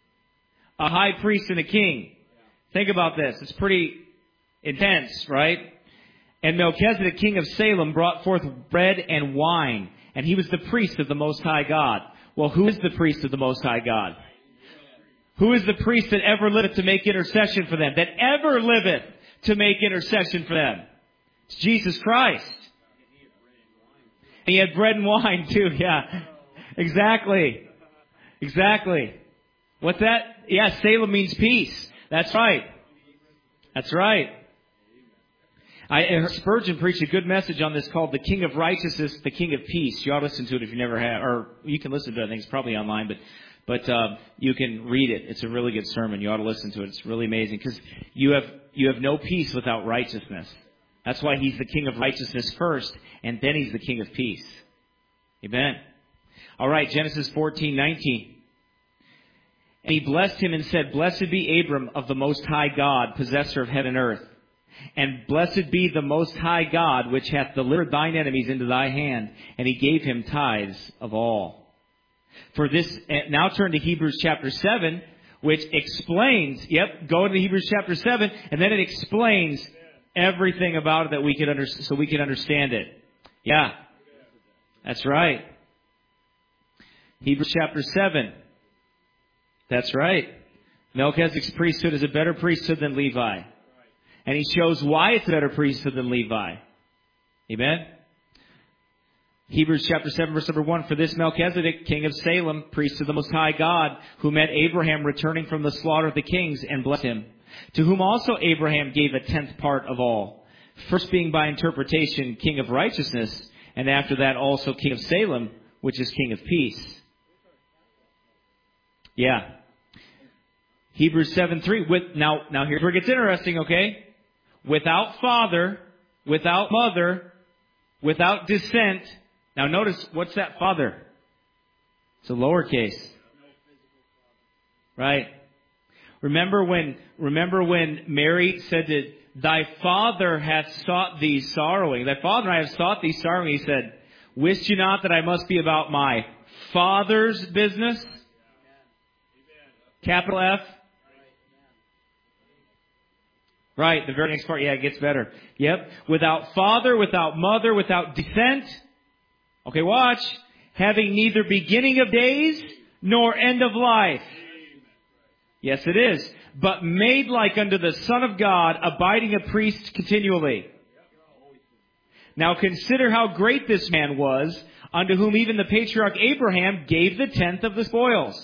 A high priest and a king. Think about this. It's pretty intense, right? And Melchizedek, king of Salem, brought forth bread and wine. And he was the priest of the Most High God. Well, who is the priest of the Most High God? Who is the priest that ever liveth to make intercession for them? That ever liveth to make intercession for them? It's Jesus Christ. And he had bread and wine too, yeah. Exactly. Exactly. What's that? Yeah, Salem means peace. That's right. That's right. I heard Spurgeon preached a good message on this called The King of Righteousness, the King of Peace. You ought to listen to it if you never have, or you can listen to it. I think it's probably online, but but uh, you can read it. It's a really good sermon. You ought to listen to it. It's really amazing because you have you have no peace without righteousness. That's why he's the King of righteousness first, and then he's the King of peace. Amen. All right, Genesis fourteen nineteen. And he blessed him and said, Blessed be Abram of the Most High God, possessor of heaven and earth. And blessed be the Most High God, which hath delivered thine enemies into thy hand. And he gave him tithes of all. For this, now turn to Hebrews chapter seven, which explains, yep, go to Hebrews chapter seven, and then it explains everything about it that we could under, so we can understand it. Yeah. That's right. Hebrews chapter seven. That's right. Melchizedek's priesthood is a better priesthood than Levi. And he shows why it's a better priesthood than Levi. Amen? Hebrews chapter seven, verse number one. For this Melchizedek, king of Salem, priest of the Most High God, who met Abraham returning from the slaughter of the kings and blessed him, to whom also Abraham gave a tenth part of all, first being by interpretation king of righteousness, and after that also king of Salem, which is king of peace. Yeah. Hebrews seven three. With, now, now here's where it gets interesting, okay? Without father, without mother, without dissent. Now notice, what's that father? It's a lowercase. Right? Remember when, remember when Mary said that thy father hath sought thee sorrowing. Thy father and I have sought thee sorrowing. He said, wist you not that I must be about my Father's business? Capital F. Right, the very next part, yeah, it gets better. Yep. Without father, without mother, without descent. Okay, watch. Having neither beginning of days nor end of life. Yes, it is. But made like unto the Son of God, abiding a priest continually. Now consider how great this man was, unto whom even the patriarch Abraham gave the tenth of the spoils.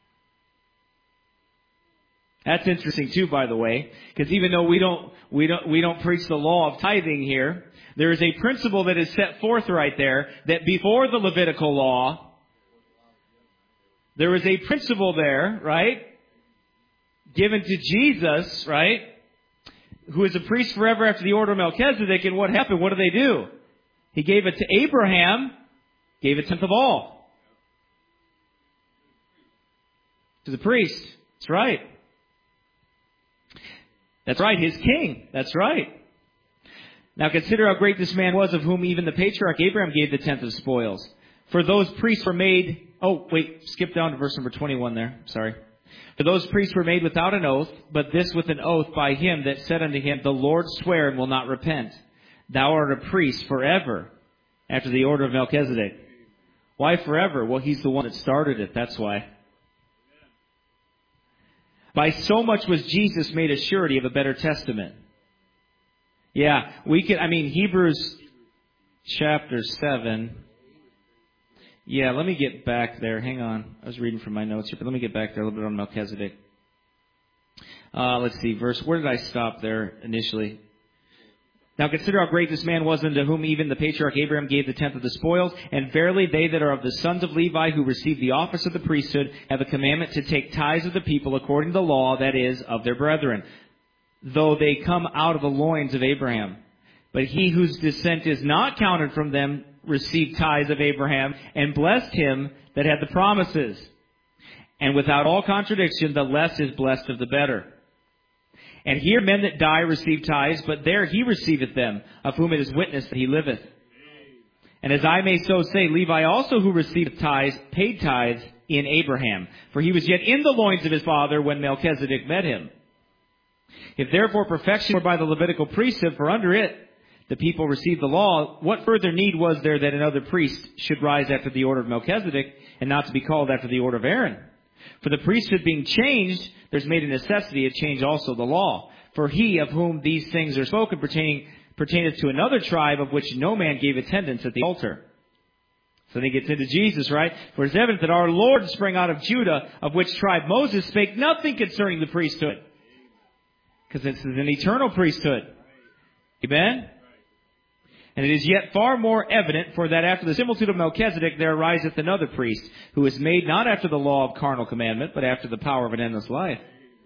That's interesting too, by the way, because even though we don't, we don't, we don't preach the law of tithing here, there is a principle that is set forth right there that before the Levitical law, there was a principle there, right, given to Jesus, right, who is a priest forever after the order of Melchizedek. And what happened? What did they do? He gave it to Abraham, gave a tenth of all to the priest. That's right. That's right, his king. That's right. Now consider how great this man was, of whom even the patriarch Abraham gave the tenth of spoils. For those priests were made... Oh, wait, skip down to verse number twenty-one there. Sorry. For those priests were made without an oath, but this with an oath by him that said unto him, the Lord sware and will not repent. Thou art a priest forever, after the order of Melchizedek. Why forever? Well, he's the one that started it. That's why. By so much was Jesus made a surety of a better testament. Yeah, we could, I mean, Hebrews chapter seven. Yeah, let me get back there. Hang on. I was reading from my notes here, but let me get back there a little bit on Melchizedek. Uh, let's see, verse, where did I stop there initially? Now consider how great this man was, unto whom even the patriarch Abraham gave the tenth of the spoils. And verily they that are of the sons of Levi, who receive the office of the priesthood, have a commandment to take tithes of the people according to the law, that is, of their brethren, though they come out of the loins of Abraham. But he whose descent is not counted from them received tithes of Abraham, and blessed him that had the promises. And without all contradiction, the less is blessed of the better. And here men that die receive tithes, but there he receiveth them, of whom it is witnessed that he liveth. And as I may so say, Levi also, who received tithes, paid tithes in Abraham. For he was yet in the loins of his father when Melchizedek met him. If therefore perfection were by the Levitical priesthood, for under it the people received the law, what further need was there that another priest should rise after the order of Melchizedek, and not to be called after the order of Aaron? For the priesthood being changed, there's made a necessity to change also the law. For he of whom these things are spoken pertaining pertaineth to another tribe, of which no man gave attendance at the altar. So then he gets into Jesus, right? For it's evident that our Lord sprang out of Judah, of which tribe Moses spake nothing concerning the priesthood. Because this is an eternal priesthood. Amen? And it is yet far more evident, for that after the similitude of Melchizedek there ariseth another priest, who is made not after the law of carnal commandment, but after the power of an endless life.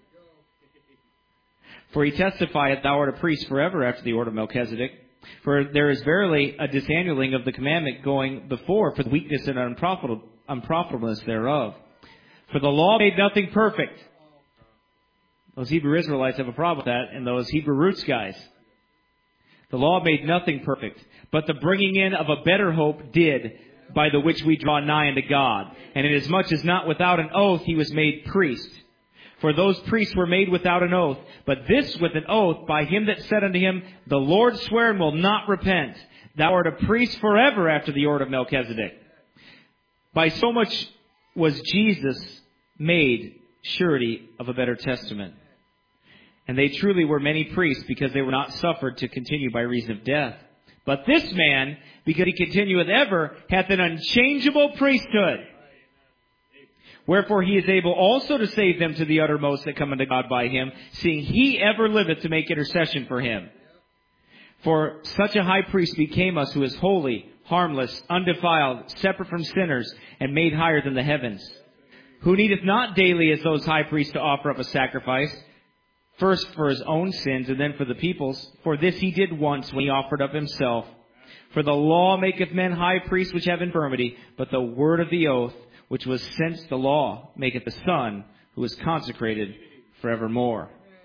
For he testifieth, thou art a priest forever after the order of Melchizedek. For there is verily a disannuling of the commandment going before, for the weakness and unprofitable, unprofitableness thereof. For the law made nothing perfect. Those Hebrew Israelites have a problem with that, and those Hebrew roots guys. The law made nothing perfect, but the bringing in of a better hope did, by the which we draw nigh unto God. And inasmuch as not without an oath he was made priest. For those priests were made without an oath, but this with an oath by him that said unto him, the Lord sware and will not repent. Thou art a priest forever after the order of Melchizedek. By so much was Jesus made surety of a better testament. And they truly were many priests, because they were not suffered to continue by reason of death. But this man, because he continueth ever, hath an unchangeable priesthood. Wherefore he is able also to save them to the uttermost that come unto God by him, seeing he ever liveth to make intercession for him. For such a high priest became us, who is holy, harmless, undefiled, separate from sinners, and made higher than the heavens. Who needeth not daily as those high priests to offer up a sacrifice, first for his own sins, and then for the people's. For this he did once, when he offered up himself For the law maketh men high priests which have infirmity, but the word of the oath, which was since the law, maketh the Son, who is consecrated forevermore.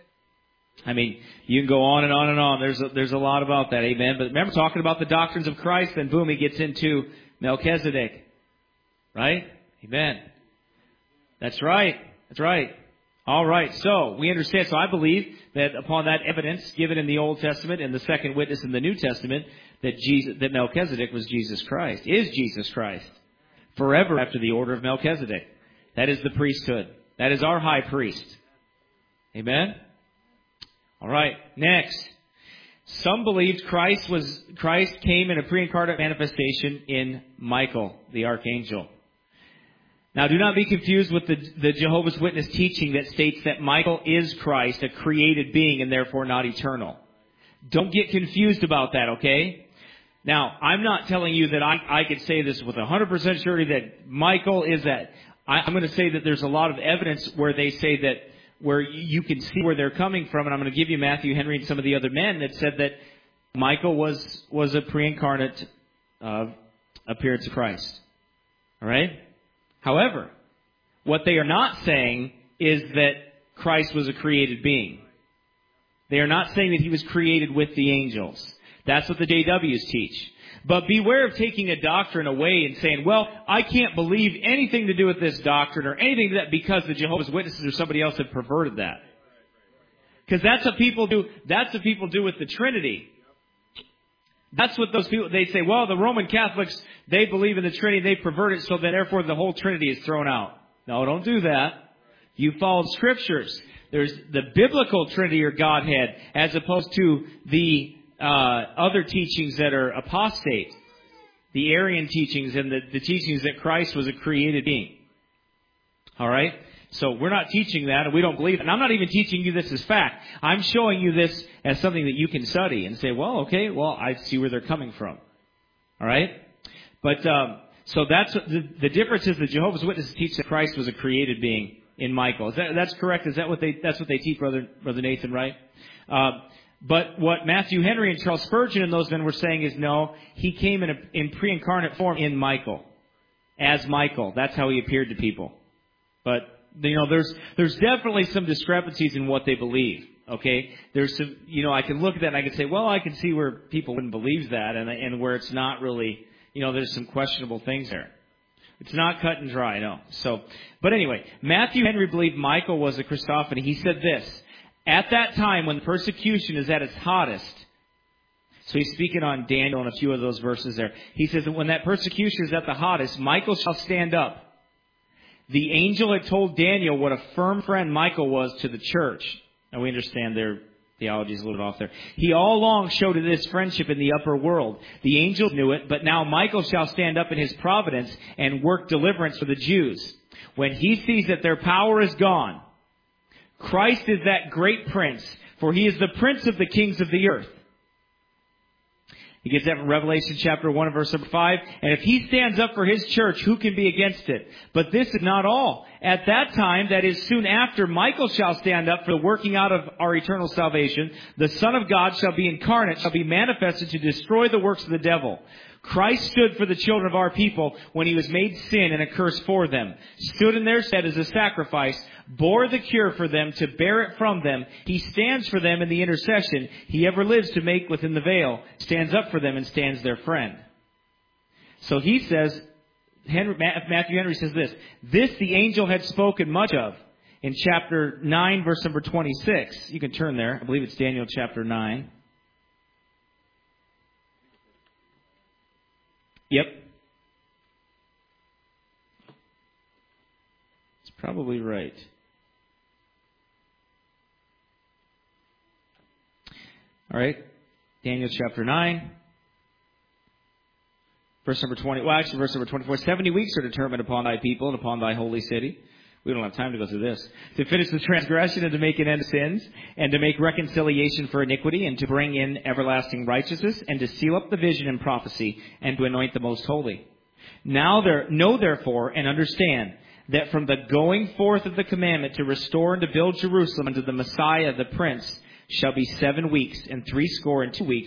I mean, you can go on and on and on. There's a, there's a lot about that, amen. But remember, talking about the doctrines of Christ, then boom, he gets into Melchizedek. Right? Amen. That's right. That's right. All right. So, we understand. So, I believe that upon that evidence given in the Old Testament and the second witness in the New Testament, that Jesus, that Melchizedek was Jesus Christ, is Jesus Christ, forever after the order of Melchizedek. That is the priesthood. That is our high priest. Amen? All right. Next. Some believed Christ was Christ came in a pre-incarnate manifestation in Michael, the archangel. Now, do not be confused with the, the Jehovah's Witness teaching that states that Michael is Christ, a created being, and therefore not eternal. Don't get confused about that, okay? Now, I'm not telling you that I, I could say this with one hundred percent surety that Michael is that. I, I'm going to say that there's a lot of evidence where they say that, where you can see where they're coming from, and I'm going to give you Matthew Henry and some of the other men that said that Michael was, was a pre-incarnate uh, appearance of Christ. All right? However, what they are not saying is that Christ was a created being. They are not saying that he was created with the angels. That's what the J Ws teach. But beware of taking a doctrine away and saying, well, I can't believe anything to do with this doctrine or anything that because the Jehovah's Witnesses or somebody else have perverted that. Because that's what people do. That's what people do with the Trinity. That's what those people, they say, well, the Roman Catholics, they believe in the Trinity, they pervert it, so that therefore the whole Trinity is thrown out. No, don't do that. You follow Scriptures. There's the biblical Trinity or Godhead, as opposed to the uh, other teachings that are apostate. The Arian teachings and the, the teachings that Christ was a created being. All right? So we're not teaching that, and we don't believe it. And I'm not even teaching you this as fact. I'm showing you this as something that you can study and say, well, okay, well, I see where they're coming from. All right? But, um, so that's, the, the difference is the Jehovah's Witnesses teach that Christ was a created being in Michael. Is that, that's correct? Is that what they, that's what they teach, Brother, Brother Nathan, right? Uh, but what Matthew Henry and Charles Spurgeon and those men were saying is, no, he came in a, in pre-incarnate form in Michael. As Michael. That's how he appeared to people. But, you know, there's there's definitely some discrepancies in what they believe. Okay, there's some, you know, I can look at that and I can say, well, I can see where people wouldn't believe that, and and where it's not really, you know, there's some questionable things there. It's not cut and dry, no. So, but anyway, Matthew Henry believed Michael was a Christophany. He said this: at that time when persecution is at its hottest. So he's speaking on Daniel and a few of those verses there. He says that when that persecution is at the hottest, Michael shall stand up. The angel had told Daniel what a firm friend Michael was to the church. And we understand their theology is a little bit off there. He all along showed this friendship in the upper world. The angels knew it, but now Michael shall stand up in his providence and work deliverance for the Jews. When he sees that their power is gone, Christ is that great prince, for he is the prince of the kings of the earth. He gets that from Revelation chapter one and verse number five. And if he stands up for his church, who can be against it? But this is not all. At that time, that is soon after, Michael shall stand up for the working out of our eternal salvation. The Son of God shall be incarnate, shall be manifested to destroy the works of the devil. Christ stood for the children of our people when he was made sin and a curse for them. Stood in their stead as a sacrifice, bore the cure for them to bear it from them. He stands for them in the intercession. He ever lives to make within the veil, stands up for them and stands their friend. So he says, Henry, Matthew Henry says this: this the angel had spoken much of in chapter nine, verse number twenty-six. You can turn there. I believe it's Daniel chapter nine. Yep. It's probably right. All right. Daniel chapter nine. Verse number twenty. Well, actually, verse number twenty-four. Seventy weeks are determined upon thy people and upon thy holy city. We don't have time to go through this. To finish the transgression and to make an end of sins, and to make reconciliation for iniquity, and to bring in everlasting righteousness, and to seal up the vision and prophecy, and to anoint the most holy. Now there, know therefore and understand that from the going forth of the commandment to restore and to build Jerusalem unto the Messiah, the Prince, shall be seven weeks and three score and two weeks.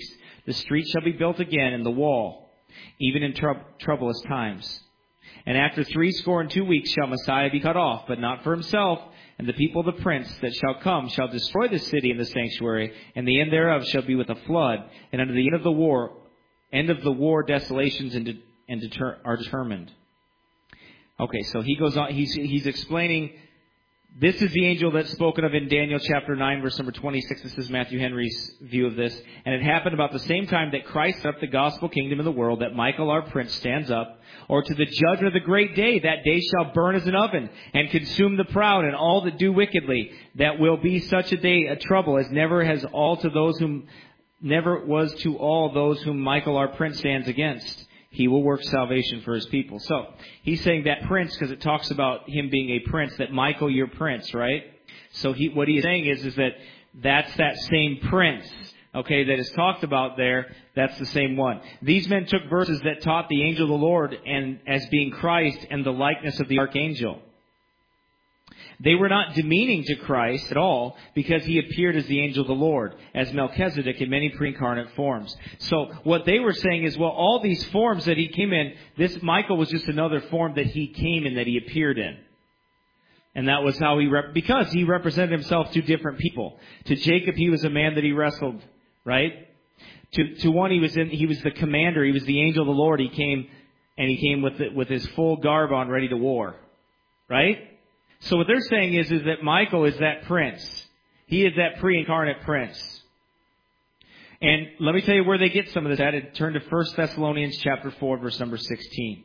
The street shall be built again, and the wall, even in trou- troublous times. And after threescore and two weeks shall Messiah be cut off, but not for himself. And the people of the prince that shall come shall destroy the city and the sanctuary, and the end thereof shall be with a flood. And unto the end of the war, end of the war, desolations and, de- and deter- are determined. Okay, so he goes on. He's he's explaining. This is the angel that's spoken of in Daniel chapter nine, verse number twenty-six. This is Matthew Henry's view of this. And it happened about the same time that Christ set up the gospel kingdom of the world, that Michael our prince stands up, or to the judgment of the great day. That day shall burn as an oven, and consume the proud and all that do wickedly. That will be such a day a trouble as never has all to those whom never was to all those whom Michael our prince stands against. He will work salvation for his people. So, he's saying that prince, because it talks about him being a prince, that Michael, your prince, right? So, he, what he's saying is, is that that's that same prince, okay, that is talked about there. That's the same one. These men took verses that taught the angel of the Lord and as being Christ and the likeness of the archangel. They were not demeaning to Christ at all, because he appeared as the angel of the Lord, as Melchizedek in many pre-incarnate forms. So what they were saying is, well, all these forms that he came in, this Michael was just another form that he came in, that he appeared in. And that was how he, rep- because he represented himself to different people. To Jacob, he was a man that he wrestled, right? To, to one, he was in, he was the commander, he was the angel of the Lord. He came, and he came with the, with his full garb on, ready to war, right? So what they're saying is, is that Michael is that prince. He is that pre-incarnate prince. And let me tell you where they get some of this at. Turn to First Thessalonians chapter four, verse number sixteen.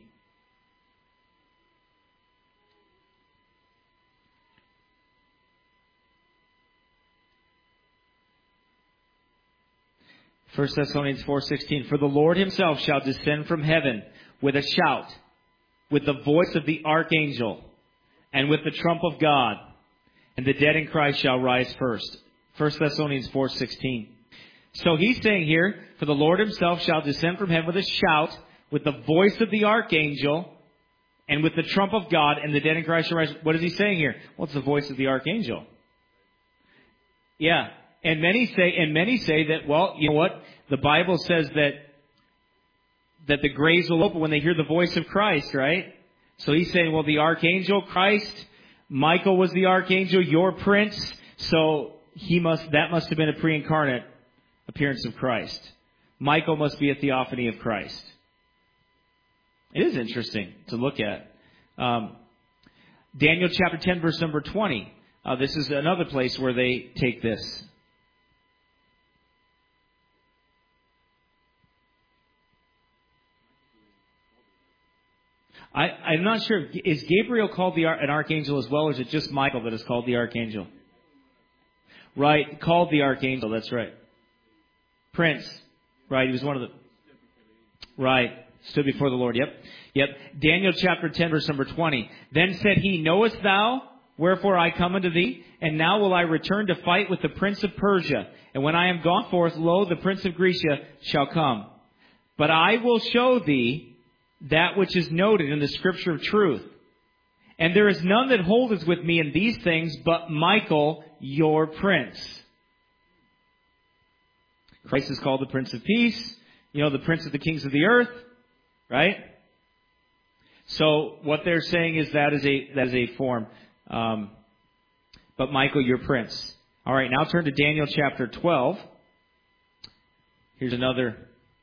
First Thessalonians four sixteen. For the Lord himself shall descend from heaven with a shout, with the voice of the archangel, and with the trump of God, and the dead in Christ shall rise first. First Thessalonians four sixteen. So he's saying here, for the Lord himself shall descend from heaven with a shout, with the voice of the archangel, and with the trump of God, and the dead in Christ shall rise. What is he saying here? Well, it's the voice of the archangel. Yeah. And many say, and many say that, well, you know what? The Bible says that, that the graves will open when they hear the voice of Christ, right? So he's saying, well, the archangel, Christ, Michael was the archangel, your prince. So he must, that must have been a pre-incarnate appearance of Christ. Michael must be a theophany of Christ. It is interesting to look at. Um, Daniel chapter ten, verse number twenty. Uh, this is another place where they take this. I, I'm not sure. Is Gabriel called the, an archangel as well, or is it just Michael that is called the archangel? Right, called the archangel. That's right. Prince. Right, he was one of the... Right, stood before the Lord. Yep, yep. Daniel chapter ten, verse number twenty. Then said he, Knowest thou wherefore I come unto thee? And now will I return to fight with the prince of Persia. And when I am gone forth, lo, the prince of Greece shall come. But I will show thee that which is noted in the scripture of truth. And there is none that holdeth with me in these things, but Michael, your prince. Christ is called the Prince of Peace. You know, the Prince of the Kings of the earth. Right? So what they're saying is that is a that is a form. Um, but Michael, your prince. All right, now turn to Daniel chapter twelve. Here's another...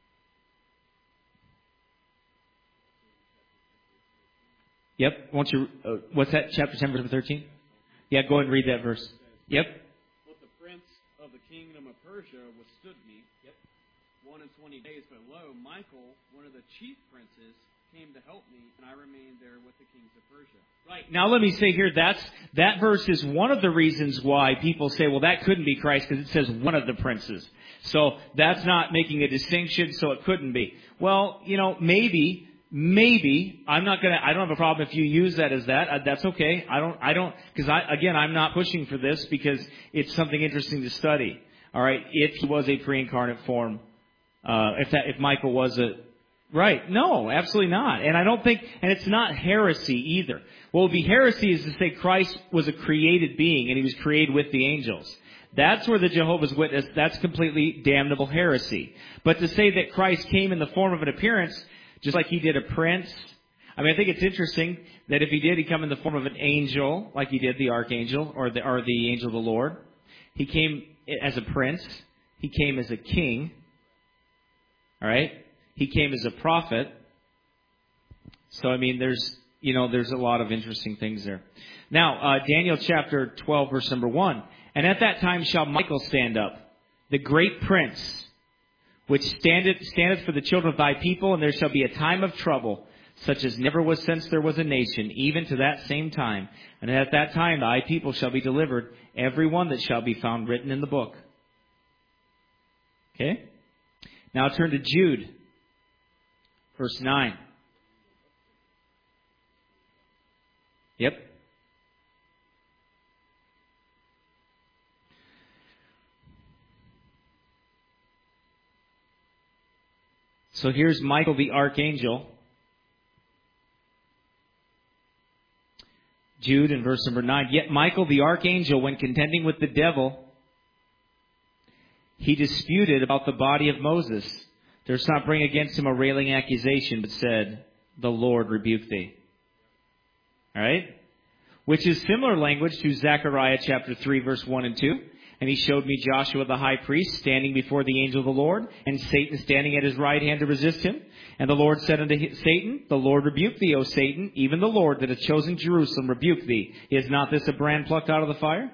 Yep. Won't you? Uh, what's that? Chapter ten, verse thirteen. Yeah, go ahead and read that verse. Yep. But the prince of the kingdom of Persia withstood me. Yep. One and twenty days, but lo, Michael, one of the chief princes, came to help me, and I remained there with the kings of Persia. Right. Now let me say here, that's that verse is one of the reasons why people say, well, that couldn't be Christ, because it says one of the princes. So that's not making a distinction, so it couldn't be. Well, you know, maybe. Maybe I'm not gonna. I don't have a problem if you use that as that. Uh, that's okay. I don't. I don't because I again I'm not pushing for this because it's something interesting to study. All right. If he was a pre-incarnate form, uh, if that if Michael was a right, no, absolutely not. And I don't think, and it's not heresy either. What would be heresy is to say Christ was a created being and he was created with the angels. That's where the Jehovah's Witness, that's completely damnable heresy. But to say that Christ came in the form of an appearance, just like he did a prince, I mean, I think it's interesting that if he did, he'd come in the form of an angel, like he did the archangel, or the, or the angel of the Lord. He came as a prince. He came as a king. All right? He came as a prophet. So, I mean, there's, you know, there's a lot of interesting things there. Now, uh, Daniel chapter twelve, verse number one. And at that time shall Michael stand up, the great prince, which standeth, standeth for the children of thy people, and there shall be a time of trouble, such as never was since there was a nation, even to that same time. And at that time thy people shall be delivered, every one that shall be found written in the book. Okay? Now turn to Jude, verse nine. Yep. So here's Michael the archangel. Jude in verse number nine. Yet Michael the archangel, when contending with the devil, he disputed about the body of Moses. Durst not bring against him a railing accusation, but said, the Lord rebuke thee. All right? Which is similar language to Zechariah chapter three, verse one and two. And he showed me Joshua the high priest standing before the angel of the Lord, and Satan standing at his right hand to resist him. And the Lord said unto Satan, the Lord rebuke thee, O Satan, even the Lord that hath chosen Jerusalem rebuke thee. Is not this a brand plucked out of the fire?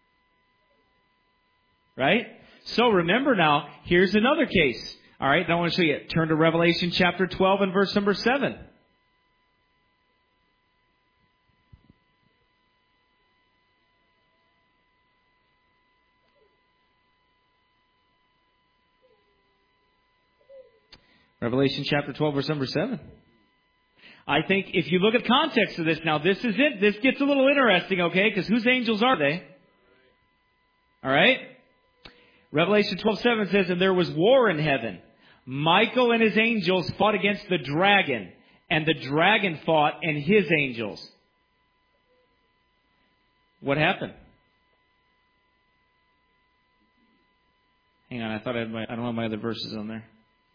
Right? So remember now, here's another case. All right, now I want to show you. Turn to Revelation chapter twelve and verse number seven. Revelation chapter twelve, verse number seven. I think if you look at the context of this, now this is it. This gets a little interesting, okay? Because whose angels are they? All right? Revelation twelve, seven says, and there was war in heaven. Michael and his angels fought against the dragon, and the dragon fought and his angels. What happened? Hang on, I thought I had my, I don't have my other verses on there.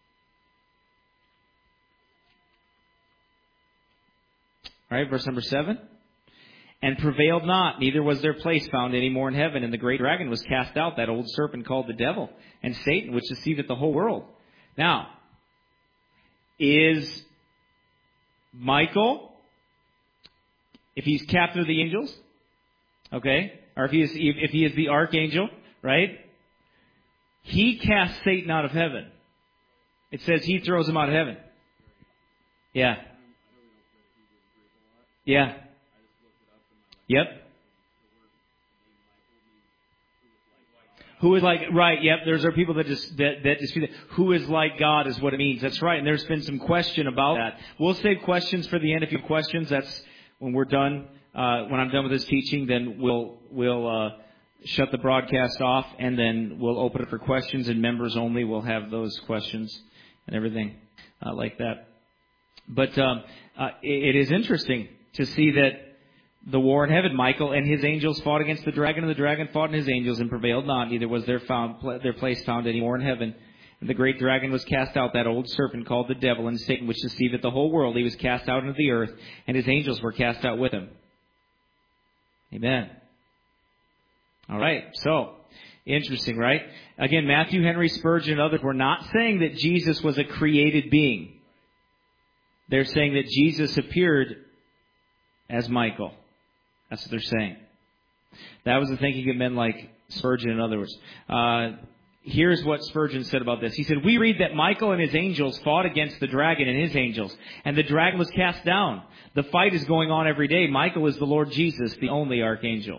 All right, verse number seven. And prevailed not, neither was their place found any more in heaven. And the great dragon was cast out, that old serpent called the devil, and Satan, which deceiveth the whole world. Now, is Michael, if he's captain of the angels, okay, or if he is if he is the archangel, right? He casts Satan out of heaven. It says he throws him out of heaven. Yeah. Yeah. Yep. Who is like, right, yep, there's are people that just, that, that dispute that. Who is like God is what it means. That's right. And there's been some question about that. We'll save questions for the end. If you have questions, that's when we're done, uh, when I'm done with this teaching, then we'll, we'll, uh, shut the broadcast off, and then we'll open it for questions, and members only will have those questions and everything, uh, like that. But, um, uh, it, it is interesting to see that the war in heaven, Michael and his angels fought against the dragon, and the dragon fought and his angels and prevailed not. Neither was their found their place found any more in heaven. And the great dragon was cast out, that old serpent called the devil and Satan, which deceiveth the whole world. He was cast out into the earth, and his angels were cast out with him. Amen. All right. So, interesting, right? Again, Matthew Henry Spurgeon and others were not saying that Jesus was a created being. They're saying that Jesus appeared as Michael. That's what they're saying. That was the thinking of men like Spurgeon and others. Uh, here's what Spurgeon said about this. He said, we read that Michael and his angels fought against the dragon and his angels, and the dragon was cast down. The fight is going on every day. Michael is the Lord Jesus, the only archangel.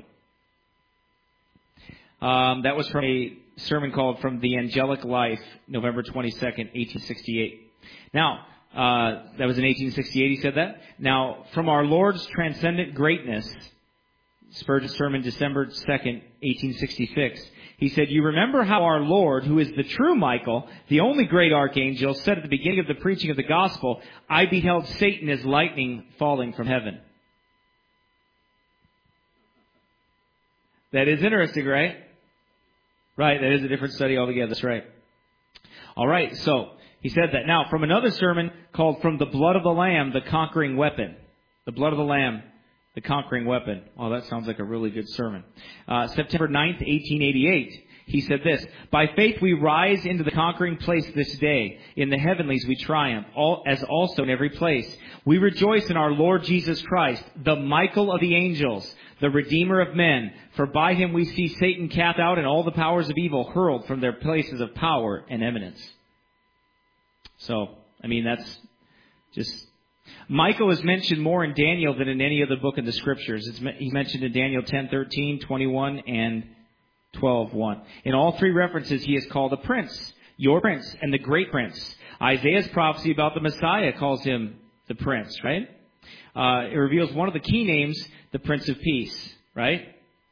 Um, that was from a sermon called From the Angelic Life, November twenty-second, eighteen sixty-eight. Now, uh, that was in eighteen sixty-eight he said that. Now, from our Lord's transcendent greatness, Spurgeon's sermon, December second, eighteen sixty-six. He said, you remember how our Lord, who is the true Michael, the only great archangel, said at the beginning of the preaching of the gospel, I beheld Satan as lightning falling from heaven. That is interesting, right? Right, that is a different study altogether. That's right. All right, so he said that. Now, from another sermon called From the Blood of the Lamb, the Conquering Weapon. The Blood of the Lamb, the Conquering Weapon. Oh, that sounds like a really good sermon. Uh, September ninth, eighteen eighty-eight. He said this, by faith we rise into the conquering place this day. In the heavenlies we triumph, all, as also in every place. We rejoice in our Lord Jesus Christ, the Michael of the angels, the Redeemer of men. For by him we see Satan cast out and all the powers of evil hurled from their places of power and eminence. So, I mean, that's just... Michael is mentioned more in Daniel than in any other book in the Scriptures. It's, he's mentioned in Daniel ten thirteen, twenty-one, and twelve one. In all three references, he is called a prince, your prince, and the great prince. Isaiah's prophecy about the Messiah calls him the prince, right? Uh, it reveals one of the key names, the Prince of Peace, right?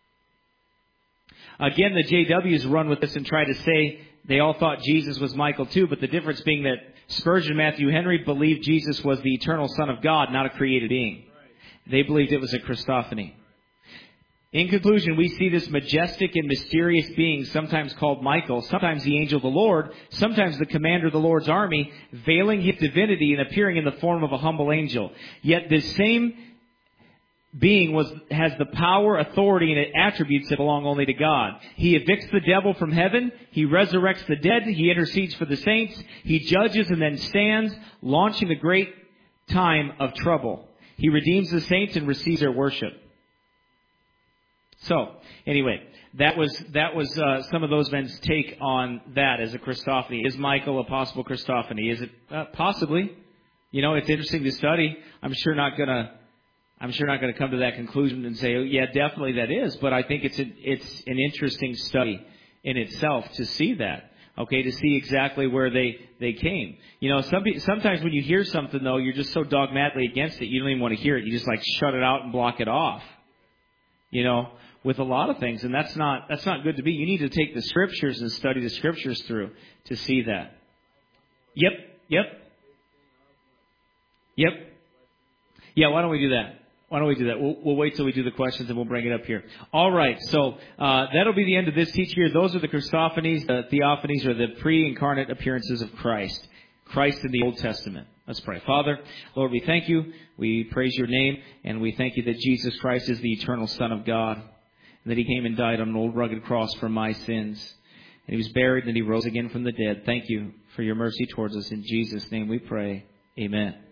Again, the J Ws run with this and try to say they all thought Jesus was Michael too, but the difference being that Spurgeon and Matthew Henry believed Jesus was the eternal Son of God, not a created being. They believed it was a Christophany. In conclusion, we see this majestic and mysterious being, sometimes called Michael, sometimes the angel of the Lord, sometimes the commander of the Lord's army, veiling his divinity and appearing in the form of a humble angel. Yet this same being was has the power, authority, and attributes that belong only to God. He evicts the devil from heaven. He resurrects the dead. He intercedes for the saints. He judges and then stands, launching the great time of trouble. He redeems the saints and receives their worship. So, anyway, that was that was uh, some of those men's take on that as a Christophany. Is Michael a possible Christophany? Is it uh, possibly? You know, it's interesting to study. I'm sure not gonna. I'm sure not going to come to that conclusion and say, oh, yeah, definitely that is. But I think it's a, it's an interesting study in itself to see that. Okay, to see exactly where they, they came. You know, some sometimes when you hear something though, you're just so dogmatically against it, you don't even want to hear it. You just like shut it out and block it off. You know, with a lot of things, and that's not that's not good to be. You need to take the Scriptures and study the Scriptures through to see that. Yep, yep, yep. Yeah, why don't we do that? Why don't we do that? We'll, we'll wait till we do the questions and we'll bring it up here. All right, so uh, that'll be the end of this teaching here. Those are the Christophanies, the Theophanies, or the pre-incarnate appearances of Christ. Christ in the Old Testament. Let's pray. Father, Lord, we thank you. We praise your name, and we thank you that Jesus Christ is the eternal Son of God, and that he came and died on an old rugged cross for my sins. And he was buried, and he rose again from the dead. Thank you for your mercy towards us. In Jesus' name we pray. Amen.